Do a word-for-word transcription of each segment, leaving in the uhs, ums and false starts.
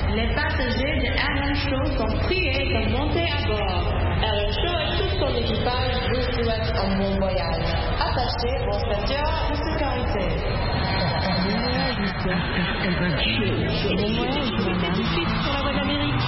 Les passagers de R M Show sont priés de monter à bord. R M Show et tout son équipage vous souhaitent un bon voyage. Attachez vos ceintures de sécurité. R M Show. Et les voyages, madame. Tout de suite sur la voie d'Amérique.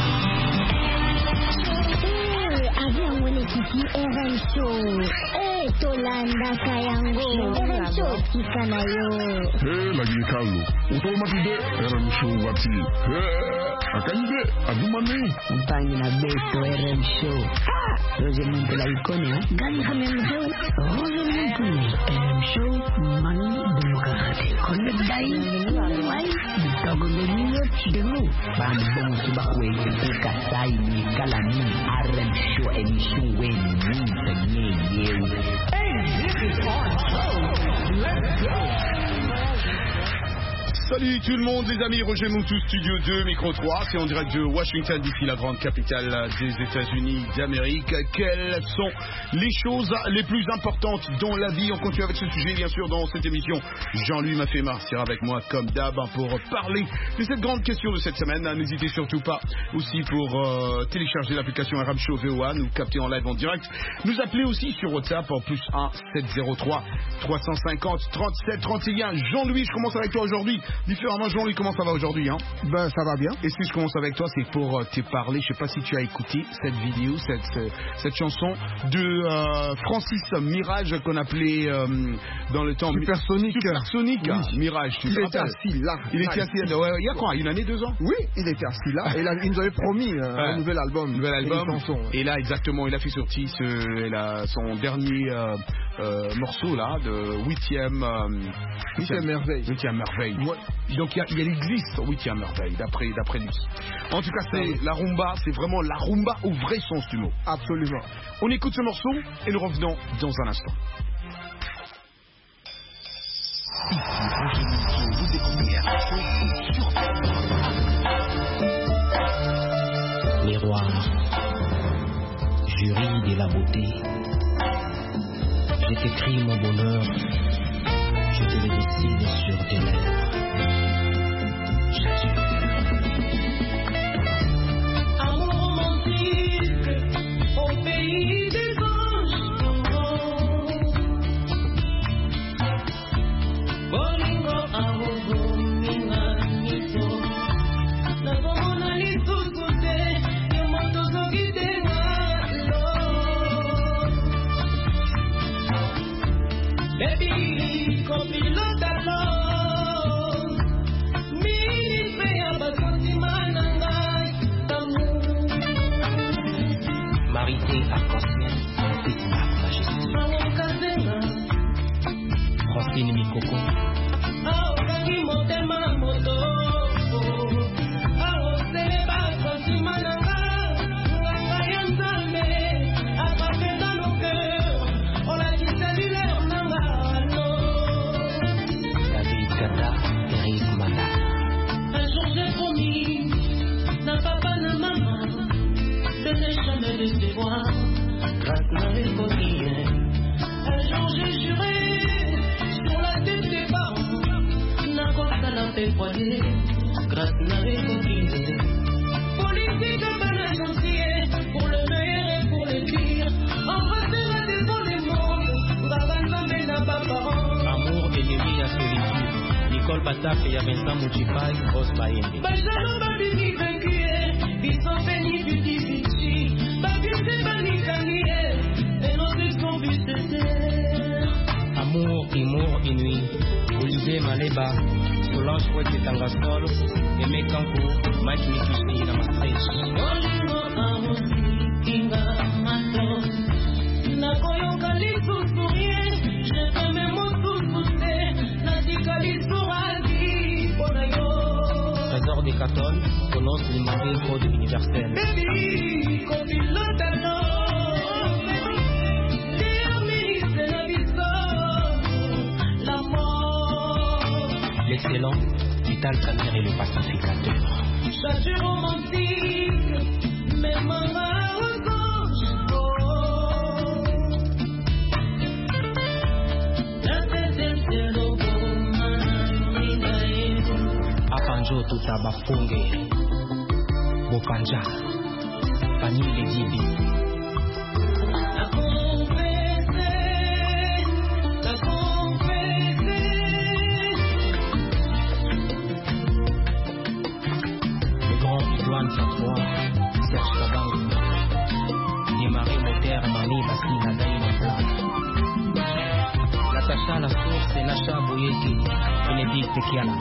Avion mwenyekiti R M Show. Eh, Tolanda Kayango. R M Show kikanayo. Eh, lagi Carlo. Utomatude R M Show wati. Eh, akanyide adumani. Mpanyi na beto R M Show. Ah, Roger Muntu la ikone ha. Gani kami mzee. Roger Muntu. R M Show mani demokrati. Kone dai. Wai. Bitago ngenyo chidemu. Bambo suba kwezi tika sai ni kalani. R M Show emission weni minta nye yewu. Hey, this is our show. Let's go. Salut tout le monde les amis, Roger Moutou, Studio deux, Micro trois, c'est en direct de Washington D C, la grande capitale des États-Unis d'Amérique. Quelles sont les choses les plus importantes dans la vie? On continue avec ce sujet bien sûr dans cette émission. Jean-Louis Mafema sera avec moi comme d'hab pour parler de cette grande question de cette semaine. N'hésitez surtout pas aussi pour euh, télécharger l'application R M Show V O A, nous capter en live en direct. Nous appeler aussi sur WhatsApp en plus un sept zéro trois trois cent cinquante trente-sept trente et un. Jean-Louis, je commence avec toi aujourd'hui. Différemment, Jean-Louis, comment ça va aujourd'hui hein? Ben, ça va bien. Et si je commence avec toi, c'est pour euh, te parler. Je sais pas si tu as écouté cette vidéo, cette, euh, cette chanson de euh, Francis Mirage qu'on appelait euh, dans le temps Supersonic. Supersonic, oui. Mirage. Tu il te était rappelles? assis là. Il là, était assis là. Ouais, il y a quoi? Une année, deux ans? Oui, il était assis là. Et là, il nous avait promis euh, ouais. un nouvel album. Nouvel album. Et, chansons, ouais. Et là, exactement, il a fait sortir ce, la, son dernier euh, euh, morceau là, de huitième. Euh, huitième merveille. Huitième merveille. Ouais. Donc il, il existe huitième merveille d'après d'après lui. En tout cas, c'est la rumba, c'est vraiment la rumba au vrai sens du mot. Absolument. On écoute ce morceau et nous revenons dans un instant. Vous découvrez un show sur Miroir, jury de la beauté, je t'écris mon bonheur, je te le dessine sur tes lèvres. Amour romantique au pays des anges. Bolingo amour minga nito. Na bomona lisukude yo moto zogide ngalo. Baby, copilota lo. Marité arc-en-ciel, petite marque majestueuse. Francine Mikoko. David Kata, Eric Manda. Un jour j'ai promis, n'a papa, n'a maman, de ne jamais décevoir, grâce à les coquilles. Un jour j'ai juré, sur la tête des parents, n'a quoi ça l'a fait foyer, grâce à les coquilles. Politique à mal gentil, pour le meilleur et pour le pire, embrasser la défense des mondes, Ravanzamé n'a pas parent. Amour, ennemi à solitude, Nicole Batap et Vincent Mouchipai, Rose Bayende. Benjamin Babini vaincu, ils sont bénis du difficile. Amour, humour, inouï. Olivier Maleba, Solange Fouette Tangasol, Aimé Kanko, Mike Mikushi, la Maastricht. Trésor des Catoles, Conos Limandé, Code universel. Baby, copilote l'excellent, Vital Caner et le pacificateur. Statue romantique, mais maman revanche. La tête est ciel au beau, Apanjo Tuta Bafunge. Bopanja, Fanny Ledibi. Serge Kabang, Démarrer moteur, Mani, Bassi, Nadaï, Mafla. Natacha, la source, et Nacha, Bouyeki, Bénédicte, Kiala.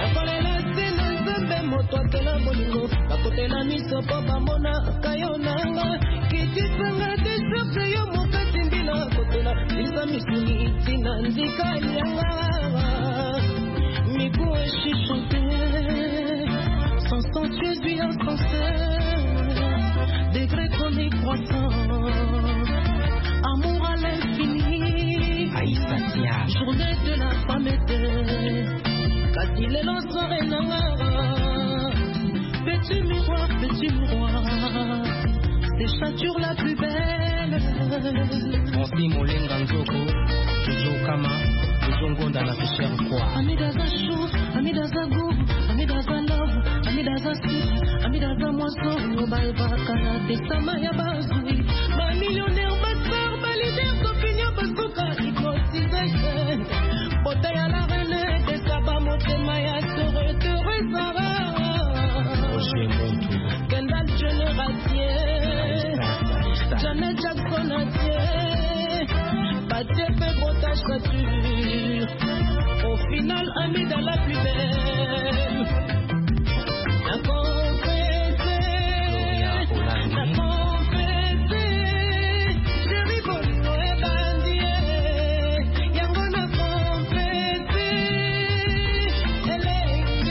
Sans sensueuse vie en français, degré chronique croissant, amour à l'infini, Aïssatia, journée de la femme était, quand il est dans soirée nangara, petit miroir, petit miroir, déchature la plus belle. Monsi Molenga Nzoko, Jojo Kama, Jojo dans la fichère quoi. Amidaza chou, Amidaza goût, Amidaza love, Amidaza sweet, Amidaza moisson, Baïba Kanate, Samaya Bazoui, ma millionnaire, ma soeur, ma leader, Sophia Baskouka, hypnotisée, bouteille à la reine, des sabbats, Motemaya, heureux, heureux, Sarah, Roger Montou, Kendall Jenner Atier, Janet Jackson Atier, Pathé fait botage voiture, au final, Amida la plus belle. La confessée, la confessée, chérie Bolingo et bandier, Yango na confessée, elle est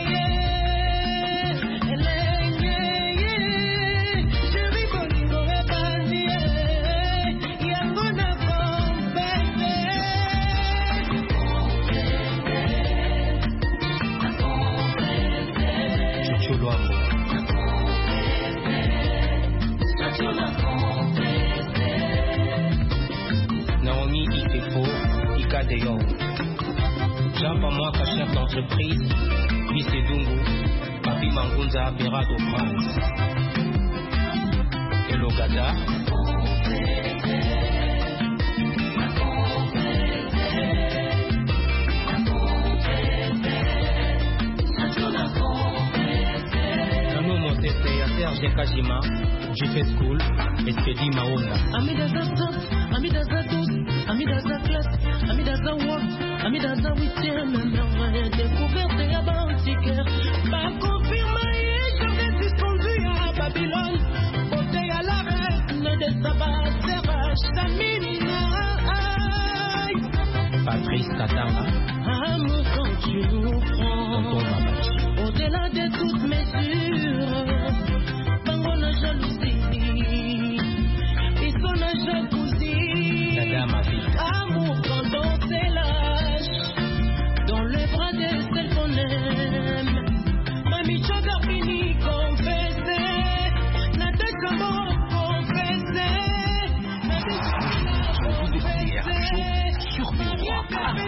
yé, elle est yé, chérie Bolingo et bandier, Yango na confessée. Naomi Itefo, Ika Deyon. Jean Pamoaka, chef d'entreprise, Vice Dungu, Papi Mangunza, Berado France. Hello Gada. Nano Motete, Serge Kajima, Jiffet School, Espedi Maonda. Amidaza top, Amidaza douce, Amidaza classe, Amidaza work, Amidaza huitième merveille, découverte et avant-hier. Ma confirmée, j'aurais suspendu à Babylone, bouteille à la reine de Sabah, Serra, Stamina. Patrice Katanga. Amour quand tu nous prends, au-delà de toutes mesures, Bango la jalousie, ils sont la jalousie. Dada ma vie. Amour quand on se lâche, dans les bras de celle qu'on aime. Mamie Chagarbini confessée, Natacha Moro confessée, Natacha confessée, Sur miroir.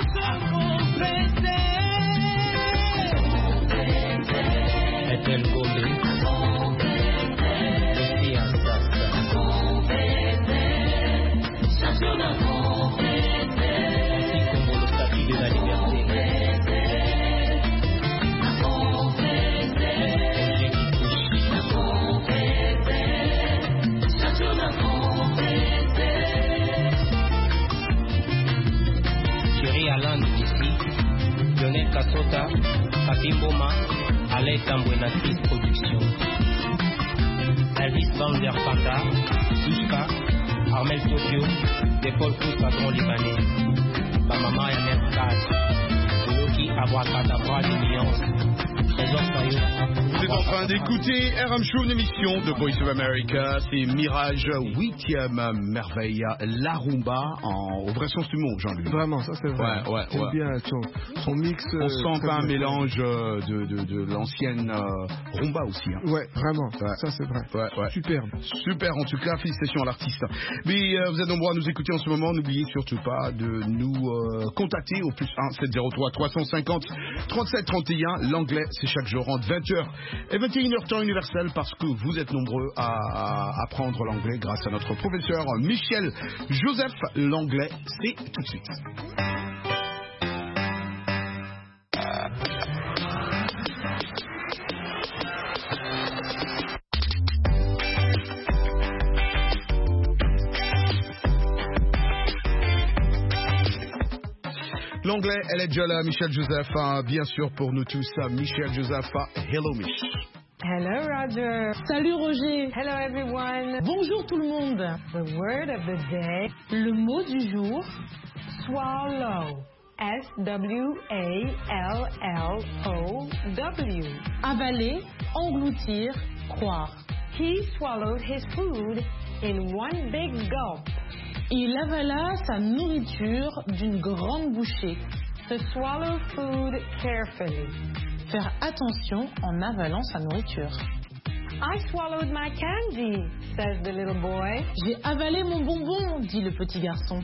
Ethel Gombe. Lucie Assassa. Ainsi comme le statut de la liberté. Thierry Alain d'ici, Lionel Kassota, Papi Mboma, Alain Tambouenatrice Production. Elvis Van der Panda, Dushka, Armel Tokyo, des Paul Pousse patron libanais. Bamama et Mère quatre, Loki Abracadabra Lumiance, Trésor Fayot. Vous êtes en train d'écouter R M Show, une émission de Voice of America. C'est Mirage, huitième merveille, la rumba, en, au vrai sens du mot, Jean-Luc. Vraiment, ça c'est vrai. Ouais, ouais, J'aime ouais. bien son, son mix. On euh, sent très pas un bien. mélange euh, de, de, de l'ancienne euh, rumba aussi. Hein. Ouais, vraiment, Ouais. ça c'est vrai. Ouais, ouais. Superbe. Super, en tout cas, félicitations à l'artiste. Mais euh, vous êtes nombreux à nous écouter en ce moment. N'oubliez surtout pas de nous euh, contacter au plus un sept zéro trois trois cent cinquante trente-sept trente et un. L'anglais, c'est chaque jour entre vingt heures Et vingt et une heures temps universel parce que vous êtes nombreux à apprendre l'anglais grâce à notre professeur Michel Joseph. L'anglais, c'est tout de suite. L'anglais, elle est déjà là, Michel Joseph, hein, bien sûr pour nous tous, Michel Joseph. Hello Mich. Hello Roger. Salut Roger. Hello everyone. Bonjour tout le monde. The word of the day. Le mot du jour. Swallow. S W A L L O W. Avaler, engloutir, croire. He swallowed his food in one big gulp. Il avala sa nourriture d'une grande bouchée. To swallow food carefully. Faire attention en avalant sa nourriture. I swallowed my candy, says the little boy. J'ai avalé mon bonbon, dit le petit garçon.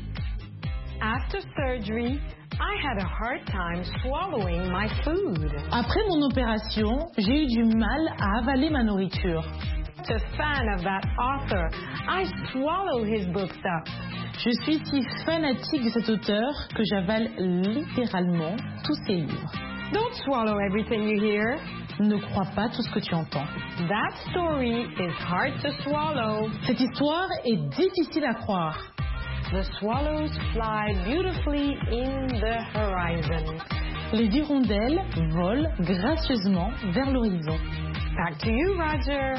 After surgery, I had a hard time swallowing my food. Après mon opération, j'ai eu du mal à avaler ma nourriture. To fan of that author, I swallow his books up. Je suis si fanatique de cet auteur que j'avale littéralement tous ses livres. Don't swallow everything you hear. Ne crois pas tout ce que tu entends. That story is hard to swallow. Cette histoire est difficile à croire. The swallows fly beautifully in the horizon. Les hirondelles volent gracieusement vers l'horizon. Back to you, Roger.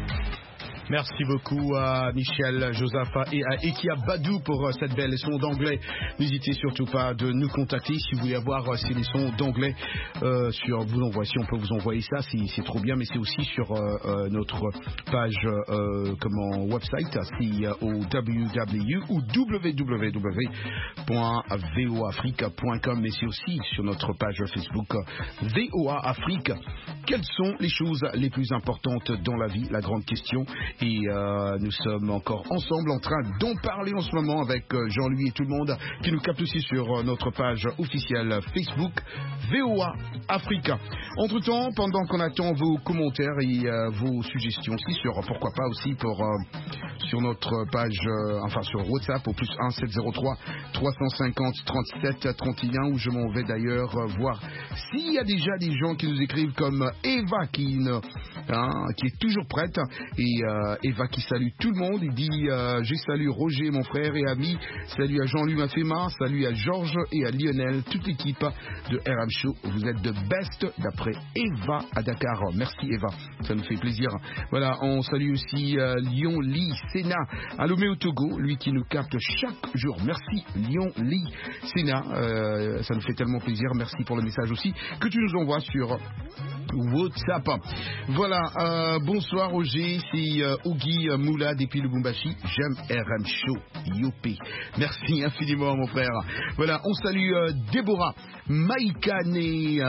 Merci beaucoup à Michel Joseph et à Ekia Badou pour cette belle leçon d'anglais. N'hésitez surtout pas de nous contacter si vous voulez avoir ces leçons d'anglais. Euh, sur vous envoie, si on peut vous envoyer ça, c'est, c'est trop bien, mais c'est aussi sur euh, notre page euh, comment website, c'est au w w w ou w w w point v o afrique point com, mais c'est aussi sur notre page Facebook V O A Afrique. Quelles sont les choses les plus importantes dans la vie? La grande question. Et euh, nous sommes encore ensemble en train d'en parler en ce moment avec euh, Jean-Louis et tout le monde qui nous capte aussi sur euh, notre page officielle Facebook V O A Africa. Entre temps, pendant qu'on attend vos commentaires et euh, vos suggestions aussi sur pourquoi pas aussi pour euh, sur notre page euh, enfin sur WhatsApp au plus un sept zéro trois trois cent cinquante trente-sept trente et un où je m'en vais d'ailleurs euh, voir s'il y a déjà des gens qui nous écrivent comme Eva qui, ne, hein, qui est toujours prête et euh, Eva qui salue tout le monde. Il dit euh, je salue Roger mon frère et ami, salut à Jean-Louis Mafema, salut à Georges et à Lionel, toute l'équipe de R M Show. Vous êtes de best d'après Eva à Dakar. Merci Eva, ça nous fait plaisir. Voilà, on salue aussi euh, Lyon Lee Sénat à Lomé au Togo, lui qui nous capte chaque jour. Merci Lyon Lee Sénat, euh, ça nous fait tellement plaisir. Merci pour le message aussi que tu nous envoies sur WhatsApp. Voilà, euh, bonsoir Roger, c'est euh, Ogi Moula depuis le Lubumbashi. J'aime R M Show, Yopé. Merci infiniment mon frère. Voilà, on salue euh, Déborah Maïkane euh,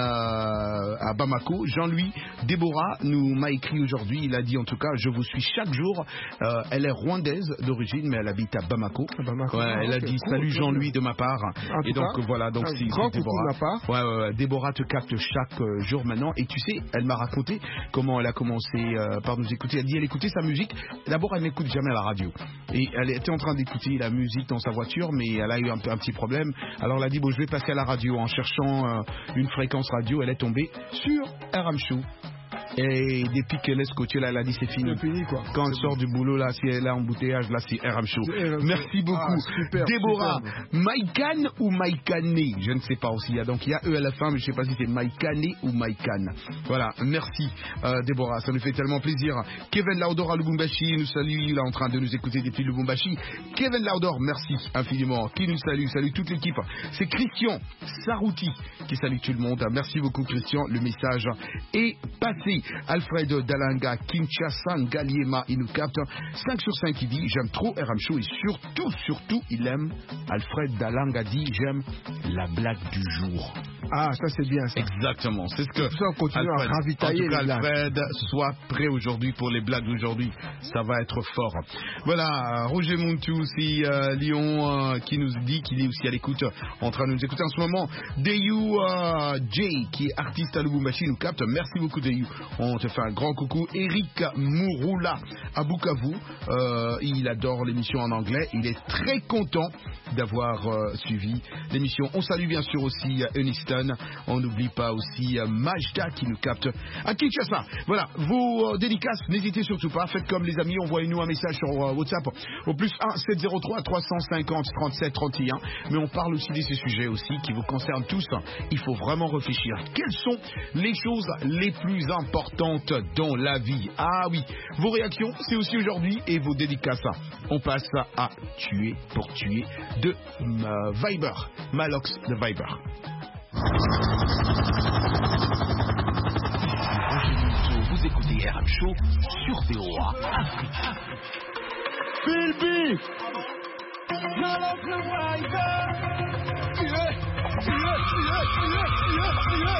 à Bamako. Jean-Louis, Déborah nous m'a écrit aujourd'hui, il a dit en tout cas, je vous suis chaque jour. Euh, elle est rwandaise d'origine, mais elle habite à Bamako. À Bamako. Ouais, elle a dit salut Jean-Louis de ma part. Et donc cas, voilà, donc c'est, c'est Déborah. De ma part. Ouais, ouais, ouais, Déborah te capte chaque euh, jour maintenant. Et tu sais, elle m'a raconté comment elle a commencé euh, par nous écouter. Elle dit elle écoutait sa musique. D'abord, elle n'écoute jamais la radio. Et elle était en train d'écouter la musique dans sa voiture, mais elle a eu un, un petit problème. Alors elle a dit bon, je vais passer à la radio. En cherchant euh, une fréquence radio, elle est tombée sur R M Show. Et depuis qu'elle est scotchée là, elle a dit c'est fini. C'est fini quoi. Quand c'est elle bon. Sort du boulot là, si elle est là en embouteillage, là c'est R M Show. Merci beaucoup. Ah, super, Déborah, Maïkane ou Maïkane, je ne sais pas aussi. Il y a donc il y a E à la fin, mais je ne sais pas si c'est Maïkane ou Maïkane. Voilà, merci euh, Déborah, ça nous fait tellement plaisir. Kevin Laudor à Lubumbashi nous salue, il est en train de nous écouter depuis Lubumbashi. Kevin Laudor, merci infiniment. Qui nous salue, salue toute l'équipe. C'est Christian Sarouti qui salue tout le monde. Merci beaucoup Christian, le message est passé. Alfred Dalanga, Kinshasa, Ngaliema, il nous capte. cinq sur cinq, il dit j'aime trop R M Show et surtout, surtout, il aime. Alfred Dalanga dit j'aime la blague du jour. Ah, ça c'est bien ça. Exactement, c'est ce que ça, on continue Alfred, à ravitailler en tout cas, Alfred, sois prêt aujourd'hui pour les blagues d'aujourd'hui. Ça va être fort. Voilà, Roger Montou aussi, euh, Lyon, euh, qui nous dit qu'il est aussi à l'écoute, en train de nous écouter en ce moment. Deyu euh, J, qui est artiste à Lubumbashi, nous capte. Merci beaucoup Deyu. On te fait un grand coucou. Eric Mouroula à Bukavu. Euh, il adore l'émission en anglais. Il est très content d'avoir euh, suivi l'émission. On salue bien sûr aussi euh, Eniston. On n'oublie pas aussi euh, Majda qui nous capte à Kinshasa. Voilà, vos euh, dédicaces, n'hésitez surtout pas. Faites comme les amis, envoyez-nous un message sur euh, WhatsApp au plus un sept zéro trois trois cent cinquante trente-sept trente et un. Mais on parle aussi de ces sujets aussi qui vous concernent tous. Il faut vraiment réfléchir. Quelles sont les choses les plus importantes dans la vie? Ah oui, vos réactions, c'est aussi aujourd'hui, et vos dédicaces. On passe à Tuer pour tuer de euh, Viber, Malox de Viber. Vous écoutez R M Show sur V O A Afrique. Bilby, Malox de Viber. Tuer, tuer, tuer, tuer, tuer,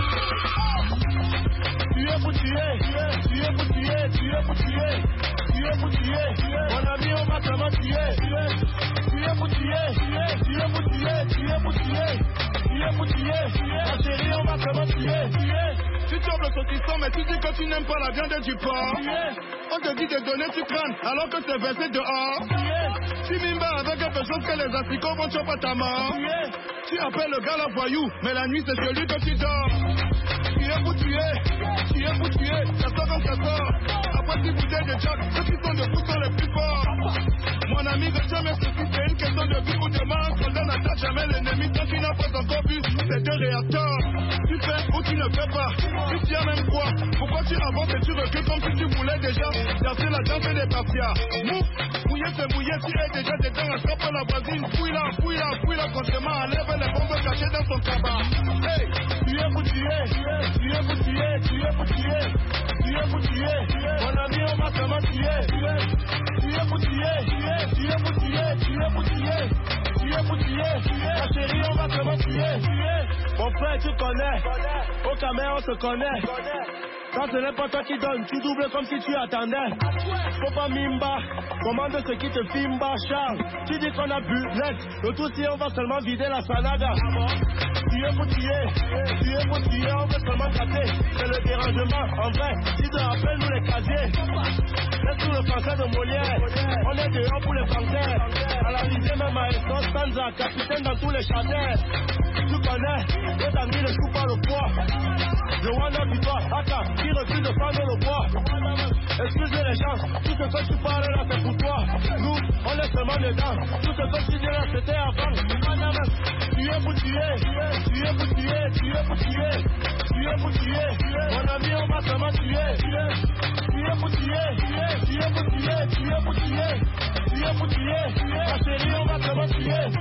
tuer pour tuer, tuer pour tuer, tuer pour tuer, tuer pour tuer. Mon ami, on va seulement tuer, tuer pour tuer, tuer pour tuer, tuer pour tuer, tuer pour tuer. Ma chérie, on va seulement tuer. Tu tombes le saucisson, mais tu dis que tu n'aimes pas la viande du porc. On te dit de donner, tu cranes, alors que c'est versé dehors. Tu m'imbes avec quelque chose que les asticots vont choper ta mort. Tu appelles le gars la voyou, mais la nuit c'est celui que tu dors. Tuer pour tuer, tuer pour tuer, ça sort comme ça sort. Après dix bouteilles de jack, ceux qui sont debout sont les plus forts. Mon ami, ne jamais ceci, c'est une question de vie ou de mort. Soldat n'attaque jamais l'ennemi tant qu'il n'a pas encore vu ces deux réacteurs. Tu fais ou tu ne fais pas, tu tiens même quoi? Pourquoi tu avances et tu recules comme si tu voulais déjà verser la danse des papiers? Mouf, mouillé c'est mouillé, tu es déjà dedans, attrape la voisine, fouille-la, fouille-la, fouille-la, consciemment, enlève les bombes cachées dans son cabas. Hey, tu es pour tuer, tu es pour tuer, tu es pour tuer, tu es pour tuer, mon ami, on va seulement tuer, tu es pour tuer, tu es pour tuer, tu es pour tuer, tu es pour tuer, ma chérie, on va seulement tuer. Mon frère, tu connais, au Cameroun, on se connaît. Quand ce n'est pas toi qui donne, tu doubles comme si tu attendais. Faut pas mimba, commande ce qui te fimba, Charles. Tu dis qu'on a bu, let's. Le tout si on va seulement vider la salade. Tu es pour tuer, tu es pour tuer, on veut seulement gâter. C'est le dérangement, en vrai, si te rappelles nous les casiers. Laisse tout le français de Molière, on est dehors pour les panthères. À la risée même à Estos, Stanza, capitaine dans tous les châtains. Tu connais, les amis ne jouent pas le poids. Le Wanda victoire, Aka, qui refuse de prendre le bois. Excuse les gens, tout ce que tu parles là c'est pour toi. Nous, on est seulement dedans. Tout ce que tu dis là c'était avant. Tu es pour tuer, tu es pour tuer, tu es pour tuer, tu es pour tuer. Mon ami, on va seulement tuer. Tu es pour tuer, tu es pour tuer, tu es pour tuer, tu es pour tuer. Ma chérie, on va seulement tuer.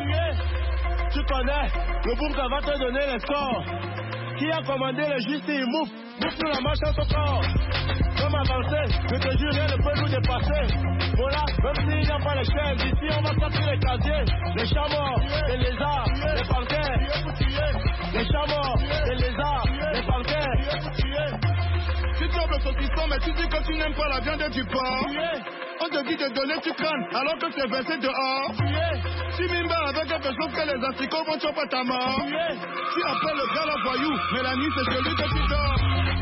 Tu connais, le boom ça va te donner les scores. Qui a commandé le justice, mouf, mouf nous la marche dans son corps. Comme avancer, je te jure, rien ne peut nous dépasser. Voilà, même s'il n'y a pas les chaînes, d'ici on va sortir les casiers. Les chats morts, les lézards, les panthères. Les chats morts, les lézards, les panthères. Tu tombes le saucisson, mais tu dis que tu n'aimes pas la viande du porc. On te dit de donner, tu cranes, alors que c'est versé dehors. Tu m'imbes avec quelque chose que les asticots vont choper ta mort. Tu appelles le gars la voyou, mais la nuit c'est celui que tu dors.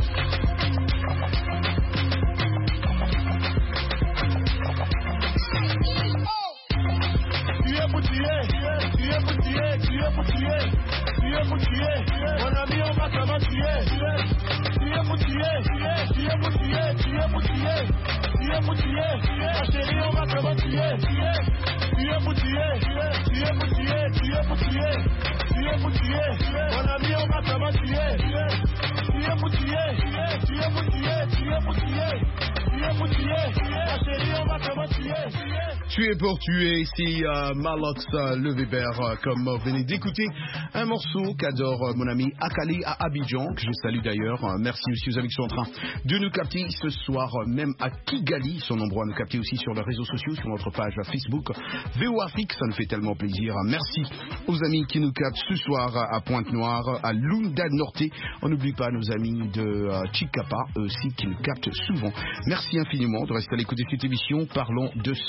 Tu es pour tuer, tu es pour tuer, tu es pour tuer, tu es pour tuer. Mon ami, on va seulement tuer. Tu es pour tuer, tu es pour tuer, tu es pour tuer, tu es pour tuer. Ma chérie, on va seulement tuer. Tu es pour tuer, tu es pour tuer, tu es pour tuer, tu es pour tuer. Mon ami, on va seulement tuer. Tu es pour tuer, tu es pour tuer, tu es pour tuer, tu es pour tuer. Ma chérie, on va seulement tuer. Tu es pour tuer ici euh, Malox euh, le Weber, euh, comme vous venez d'écouter un morceau qu'adore euh, mon ami Akali à Abidjan, que je salue d'ailleurs. Euh, merci aussi aux amis qui sont en train de nous capter ce soir, euh, même à Kigali. Ils sont nombreux à nous capter aussi sur les réseaux sociaux, sur notre page Facebook V O Afrique. Ça nous fait tellement plaisir. Merci aux amis qui nous captent ce soir à Pointe-Noire, à Lunda Norte. On n'oublie pas nos amis de euh, Chikapa, eux aussi qui nous captent souvent. Merci infiniment de rester à l'écoute de cette émission. Parlons de ce qui est plus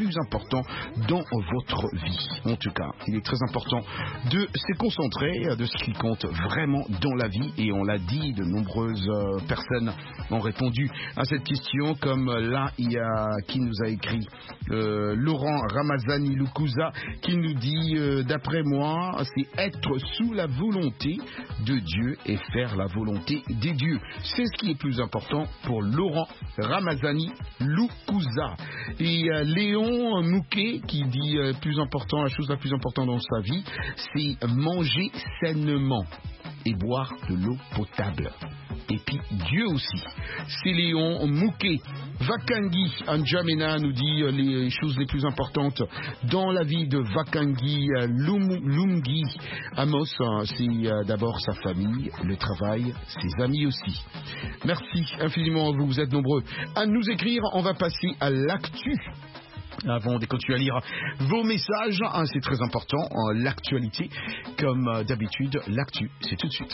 plus important dans votre vie. En tout cas, il est très important de se concentrer de ce qui compte vraiment dans la vie. Et on l'a dit, de nombreuses euh, personnes ont répondu à cette question, comme là, il y a qui nous a écrit euh, Laurent Ramazani Lukuza qui nous dit euh, d'après moi, c'est être sous la volonté de Dieu et faire la volonté des dieux. C'est ce qui est plus important pour Laurent Ramazani Lukuza. Et euh, Léon Mouquet qui dit euh, plus important, la chose la plus importante dans sa vie, c'est manger sainement et boire de l'eau potable. Et puis Dieu aussi. C'est Léon Mouquet. Vakangi Anjamena nous dit euh, les choses les plus importantes dans la vie de Vakangi euh, Lum, Lumgi Amos. Euh, c'est euh, d'abord sa famille, le travail, ses amis aussi. Merci infiniment à vous, vous êtes nombreux à nous écrire. On va passer à l'actu. Avant de continuer à lire vos messages, hein, c'est très important, hein, l'actualité. Comme euh, d'habitude, l'actu, c'est tout de suite.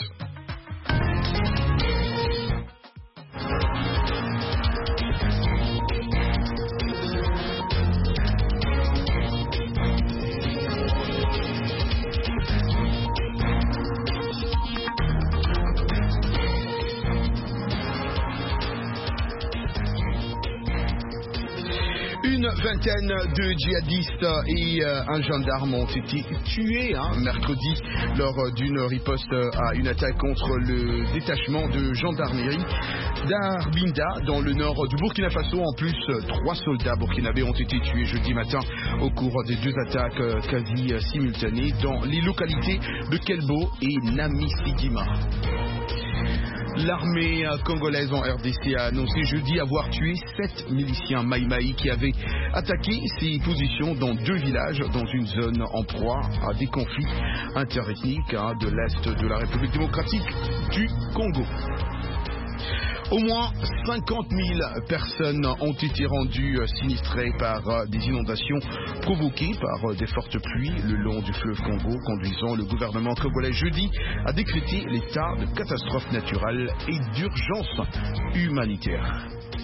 Une vingtaine de djihadistes et euh, un gendarme ont été tués hein, mercredi lors d'une riposte à une attaque contre le détachement de gendarmerie d'Arbinda dans le nord du Burkina Faso. En plus, trois soldats burkinabés ont été tués jeudi matin au cours des deux attaques euh, quasi euh, simultanées dans les localités de Kelbo et Namisigima. L'armée congolaise en R D C a annoncé jeudi avoir tué sept miliciens Maï-Maï qui avaient attaqué ses positions dans deux villages dans une zone en proie à des conflits interethniques hein, de l'Est de la République démocratique du Congo. Au moins cinquante mille personnes ont été rendues sinistrées par des inondations provoquées par des fortes pluies le long du fleuve Congo, conduisant le gouvernement congolais jeudi à décréter l'état de catastrophe naturelle et d'urgence humanitaire.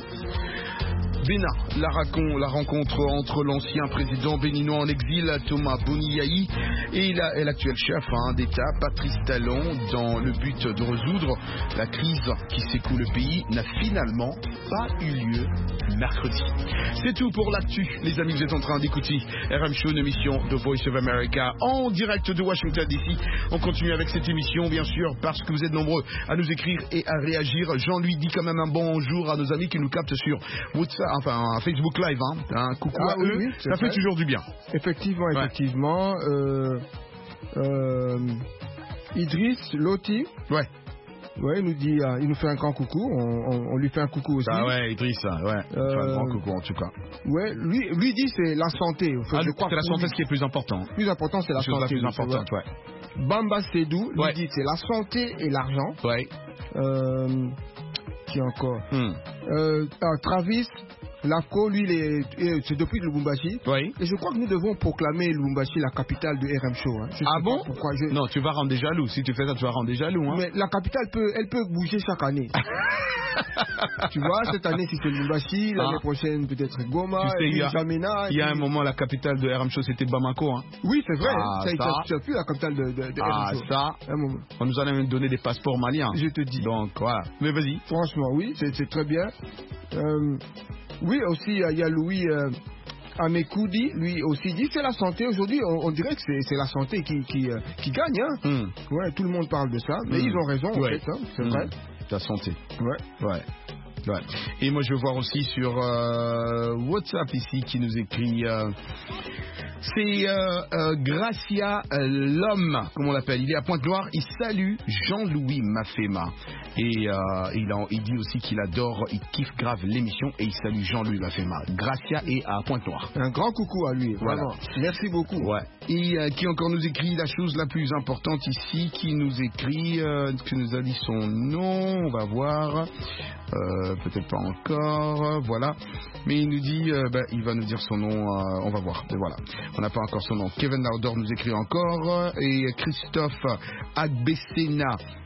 Bénin, la, racon, la rencontre entre l'ancien président béninois en exil Thomas Boniaï et, la, et l'actuel chef hein, d'État Patrice Talon dans le but de résoudre la crise qui secoue le pays n'a finalement pas eu lieu mercredi. C'est tout pour l'actu. Les amis, vous êtes en train d'écouter R M Show, une émission de Voice of America en direct de Washington D C. On continue avec cette émission bien sûr parce que vous êtes nombreux à nous écrire et à réagir. Jean-Louis dit quand même un bonjour à nos amis qui nous captent sur WhatsApp. Enfin, Facebook Live, hein. Un coucou ah, à oui, eux, oui, ça fait vrai. toujours du bien. Effectivement, ouais. effectivement. Euh, euh, Idriss Loti. Ouais. Ouais, il nous dit, euh, il nous fait un grand coucou. On, on, on lui fait un coucou aussi. Ah ouais, Idriss, ouais. Euh, fait un grand coucou en tout cas. Ouais, lui, lui dit c'est la santé. Enfin, ah, je crois que c'est la santé ce qui est plus important. Le plus important, c'est la la santé. La plus importante, ouais. Bamba Sedou, lui ouais. dit c'est la santé et l'argent. Ouais. Euh, qui encore hmm. euh, ah, Travis Lafco, lui, il est, c'est depuis Lubumbashi. Oui. Et je crois que nous devons proclamer Lubumbashi la capitale de R M Show. Hein. Ah bon pourquoi je... Non, tu vas rendre des jaloux. Si tu fais ça, tu vas rendre des jaloux. Hein. Mais la capitale, peut, elle peut bouger chaque année. Tu vois, cette année, si c'est Lubumbashi, l'année ah. prochaine, peut-être Goma, tu sais, et puis il y a, Jamena. Il y a puis... un moment, la capitale de R M Show, c'était Bamako. Hein. Oui, c'est vrai. Ah, ça, ça, ça, plus la capitale de, de, de ah, R M Show. ça, un moment. On nous a même donné des passeports maliens. Je te dis. Donc, voilà. Mais vas-y. Franchement, oui, c'est, c'est très bien. Euh, oui, aussi, il y a Louis euh, Amekoudi, lui aussi dit c'est la santé. Aujourd'hui, on, on dirait que c'est, c'est la santé qui, qui, euh, qui gagne. Hein. Mm. Ouais, tout le monde parle de ça, mais mm. ils ont raison, ouais. en fait, hein, c'est mm. vrai. La santé. Ouais. Ouais. Ouais. Et moi, je veux voir aussi sur euh, WhatsApp ici qui nous écrit. Euh, c'est euh, euh, Gracia euh, l'homme, comme on l'appelle. Il est à Pointe-Noire. Il salue Jean-Louis Mafema. Et euh, il, a, il dit aussi qu'il adore, il kiffe grave l'émission et il salue Jean-Louis Mafema. Gracia est à Pointe-Noire. Un grand coucou à lui. Voilà. Vraiment. Merci beaucoup. Ouais. Et euh, qui encore nous écrit la chose la plus importante ici, qui nous écrit, euh, qui nous a dit son nom. On va voir. Euh, peut-être pas encore, voilà. Mais il nous dit, euh, bah, il va nous dire son nom, euh, on va voir. Et voilà. On n'a pas encore son nom. Kevin Laudor nous écrit encore. Et Christophe Agbessena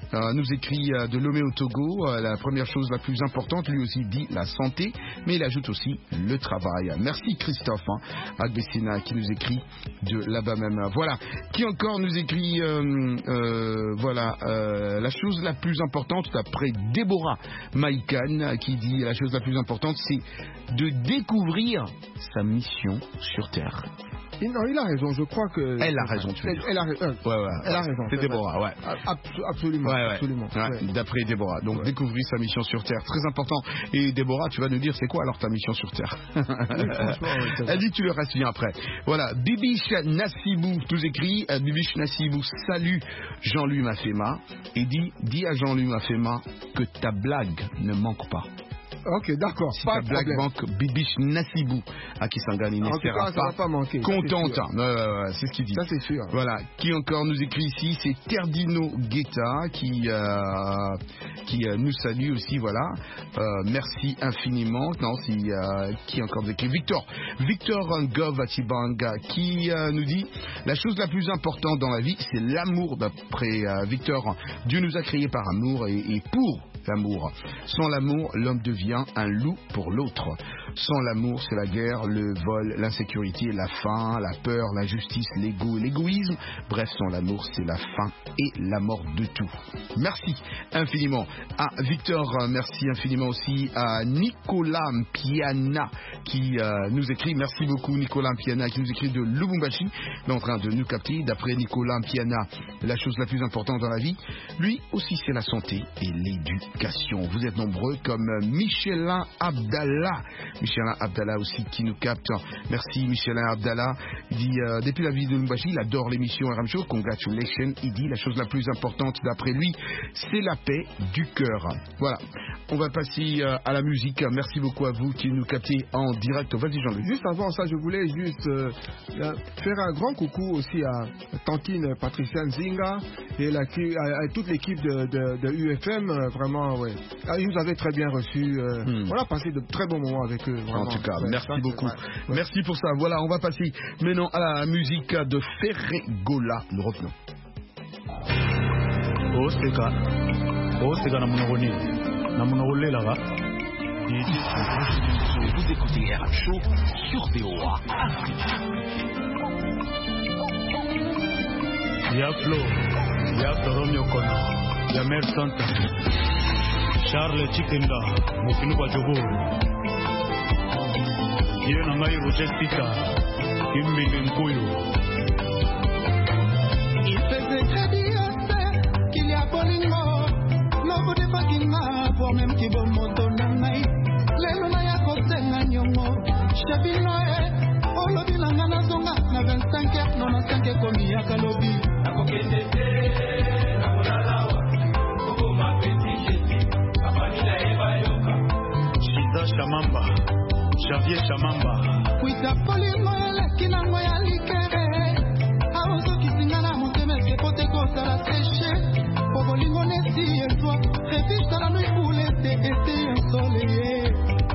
euh, nous écrit euh, de Lomé au Togo, euh, la première chose la plus importante, lui aussi dit la santé, mais il ajoute aussi le travail. Merci Christophe, hein, Adbessina, qui nous écrit de là-bas même. Voilà. Qui encore nous écrit, euh, euh, voilà, euh, la chose la plus importante, d'après Déborah Maïkan, qui dit la chose la plus importante, c'est de découvrir sa mission sur Terre. Il, non, il a raison, je crois que... Elle a raison, tu veux dire. Elle a, euh, ouais, ouais, elle ouais. a raison. C'est Déborah, ouais. Abs- absolument, ouais, ouais. absolument. Ouais, ouais. D'après Déborah. Donc, ouais. Découvrir sa mission sur Terre, très important. Et Déborah, tu vas nous dire, c'est quoi alors ta mission sur Terre? Oui, ouais, elle dit, tu le restes bien après. Voilà, Bibiche Nassibou nous écrit, euh, Bibiche Nassibou, salut Jean-Louis Mafema, et dit, dis à Jean-Louis Mafema que ta blague ne manque pas. Ok, d'accord. Si pas ta blague manque, Bibiche Nassibou à Kisangani ne sera pas, pas manquer, contente. Euh, euh, c'est ce qu'il dit. Ça c'est sûr. Voilà. Qui encore nous écrit ici, c'est Terdino Guetta qui euh, qui euh, nous salue aussi. Voilà. Euh, merci infiniment. Non, si euh, qui encore nous écrit Victor Victor Ngov Atibanga qui euh, nous dit la chose la plus importante dans la vie, c'est l'amour. D'après euh, Victor, Dieu nous a créés par amour et, et pour l'amour. Sans l'amour, l'homme devient un loup pour l'autre. Sans l'amour, c'est la guerre, le vol, l'insécurité, la faim, la peur, l'injustice, l'ego et l'égoïsme. Bref, sans l'amour, c'est la fin et la mort de tout. Merci infiniment à Victor, merci infiniment aussi à Nicolas Mpiana qui euh, nous écrit, merci beaucoup Nicolas Mpiana qui nous écrit de Lubumbashi, mais en train de nous capter. D'après Nicolas Mpiana, la chose la plus importante dans la vie, lui aussi c'est la santé et l'éducation. Vous êtes nombreux comme Michelin Abdallah. Michelin Abdallah aussi qui nous capte. Merci Michelin Abdallah. Il dit, euh, depuis la ville de Lumbashi, il adore l'émission R M Show. Congratulations. Il dit, la chose la plus importante d'après lui, c'est la paix du cœur. Voilà. On va passer euh, à la musique. Merci beaucoup à vous qui nous captez en direct. Vas-y Jean-Luc. Juste avant ça, je voulais juste euh, faire un grand coucou aussi à Tantine Patricia Nzinga et la, à, à toute l'équipe de, de, de U F M. Vraiment, ouais. Ils nous avaient très bien reçus. Euh, hmm. On a passé de très bons moments avec eux. Vraiment. En tout cas, ouais, merci ça, beaucoup. Ouais. Merci pour ça. Voilà, on va passer maintenant à la musique de Ferregola. Nous revenons. Oseka, Oseka na munogoni, na munogolela. Vous écoutez R M Show sur V O A Afrique. Ya Flo, ya Toromio Kono, ya Mère Santa, Charles Chikenga, Mofinuka Jogoro. Ye na ngai Roger Sika, Kimbenge Nkoyo. Il faisait très bien qu'il y a Bolingo, Lobo de Bakinga, pour même qui bon moto nangai. Lelo na ya kosenga nyongo, Shabino e, Olobi na ngana zonga, na vingt-cinq heures, quatre-vingt-quinze komi ya kalobi. Akokende te, na molalawa, Koko mapeti jeti, Kapanila eba yoka. Chita Shamamba, Javier Shamamba. Kuita Bolingo ele, kinango ya likere. Aozo kisingana moteme sepote kosa la seche. Bolingo nesi et toi, réfléchis à la nuit pour l'été, été ensoleillé.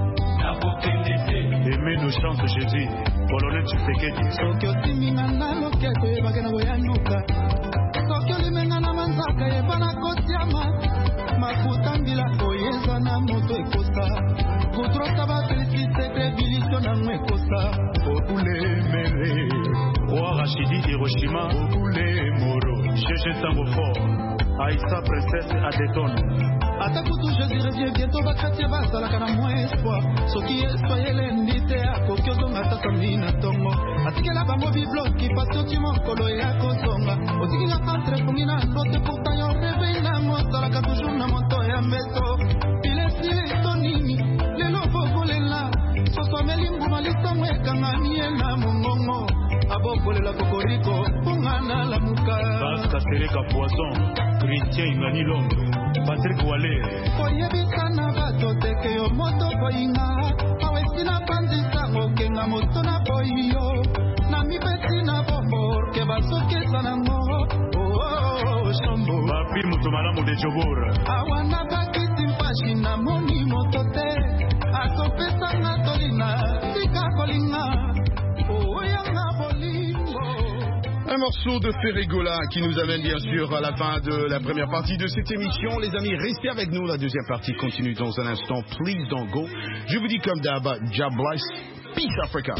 Aimez nos chances Jésus, colonel Tshisekedi. Sokyo timingana loketo ebakena boyanuka. Sokyo limengana manzaka ebana kotiama. Mafuta mbila oyeza na moto ekosa. Kutroka ba felicite krebilisio na mwekosa. Obule mere, Roi Rachidi Hiroshima. Obule moro, Gégé Tango fort. Aïssa princesse à Déton. Atakutu Jésus revient bientôt bakati basalaka na mwa espoir. Soki espoir elendite akokiozo ngatasambi na tongo. Atikela bango bibloki pasoti mokolo ya kozonga. Otikila entre kumina ndote pourtant yo réveille na mosalaka toujours na moto ya mbeto. Pilesi tonini lelo bogolela. Soso melimbu malisa mwekanga mie na mongongo. Abokolela kokoriko pongana la muka. Baska Sereka Poisson. Christian Ingani Lombe, Patrick Wale. Koyebisana bato teke yo moto koinga. Awesina pandisa ngokenga moto na boyo. Na mipeti na bombo ke basoke sanango. Oh oh oh shombo. Bapi mutu malamu de Jobora. Awana bakiti mpashi na moni moto te. Asopesa na tolina, tika kolinga. Oh yanga bolingo. morceau de Ferregola qui nous amène bien sûr à la fin de la première partie de cette émission. Les amis, restez avec nous. La deuxième partie continue dans un instant. Please don't go. Je vous dis comme d'hab, God bless. Peace Africa.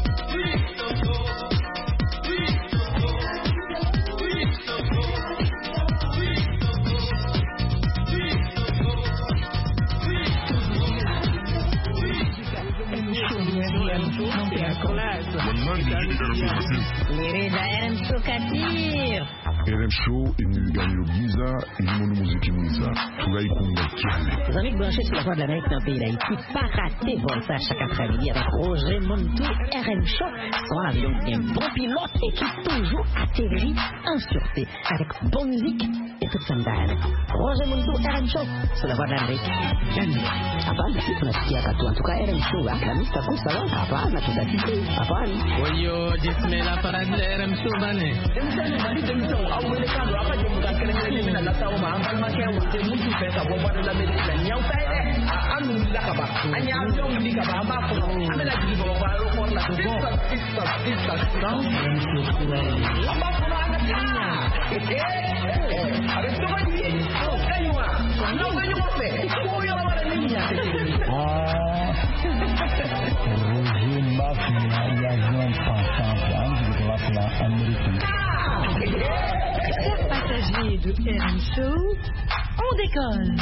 R M Show imeganiro bwiza irimo n'umuziki mwiza turayikunda cyane. Les amis branchés sur la voie de l'Amérique dans le pays d'Haïti, pas raté bon ça chaque après-midi avec Roger Montou, R M Show, son avion un bon pilote et qui toujours atterrit en sûreté avec bonne musique et toute sa dalle. Roger Montou, R M Show, sur la voie de l'Amérique. Apa, merci pour la petite à toi. En tout cas, R M Show, la musique, ça coûte ça va. Apa, on a tout à fait. Apa, oui, yo, dis-moi la parade de R M Show, bané. Chers passagers de R M Show, on décolle.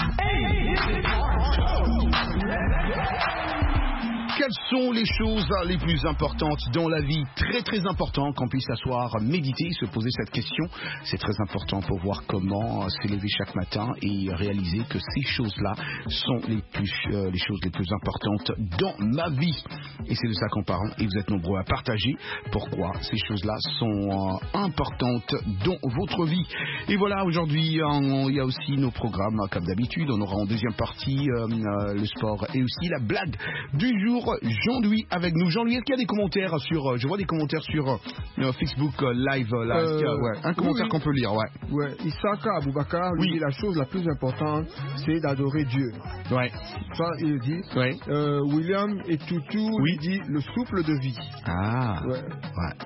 Quelles sont les choses les plus importantes dans la vie? Très très important qu'on puisse s'asseoir, méditer, se poser cette question. C'est très important pour voir comment s'élever chaque matin et réaliser que ces choses-là sont les, plus, euh, les choses les plus importantes dans ma vie. Et c'est de ça qu'on parle et vous êtes nombreux à partager pourquoi ces choses-là sont euh, importantes dans votre vie. Et voilà, aujourd'hui, euh, il y a aussi nos programmes comme d'habitude. On aura en deuxième partie euh, euh, le sport et aussi la blague du jour. Jean-Louis avec nous. Jean-Louis, est-ce qu'il y a des commentaires sur, je vois des commentaires sur euh, Facebook euh, Live là, euh, y a, ouais, un commentaire oui, qu'on peut lire, ouais. Ouais, Issaka Aboubakar, lui, oui. La chose la plus importante, c'est d'adorer Dieu. Ouais. Ça, il dit. Ouais. Euh, William et Toutou, oui. Il dit le souffle de vie. Ah. Ouais. Ouais.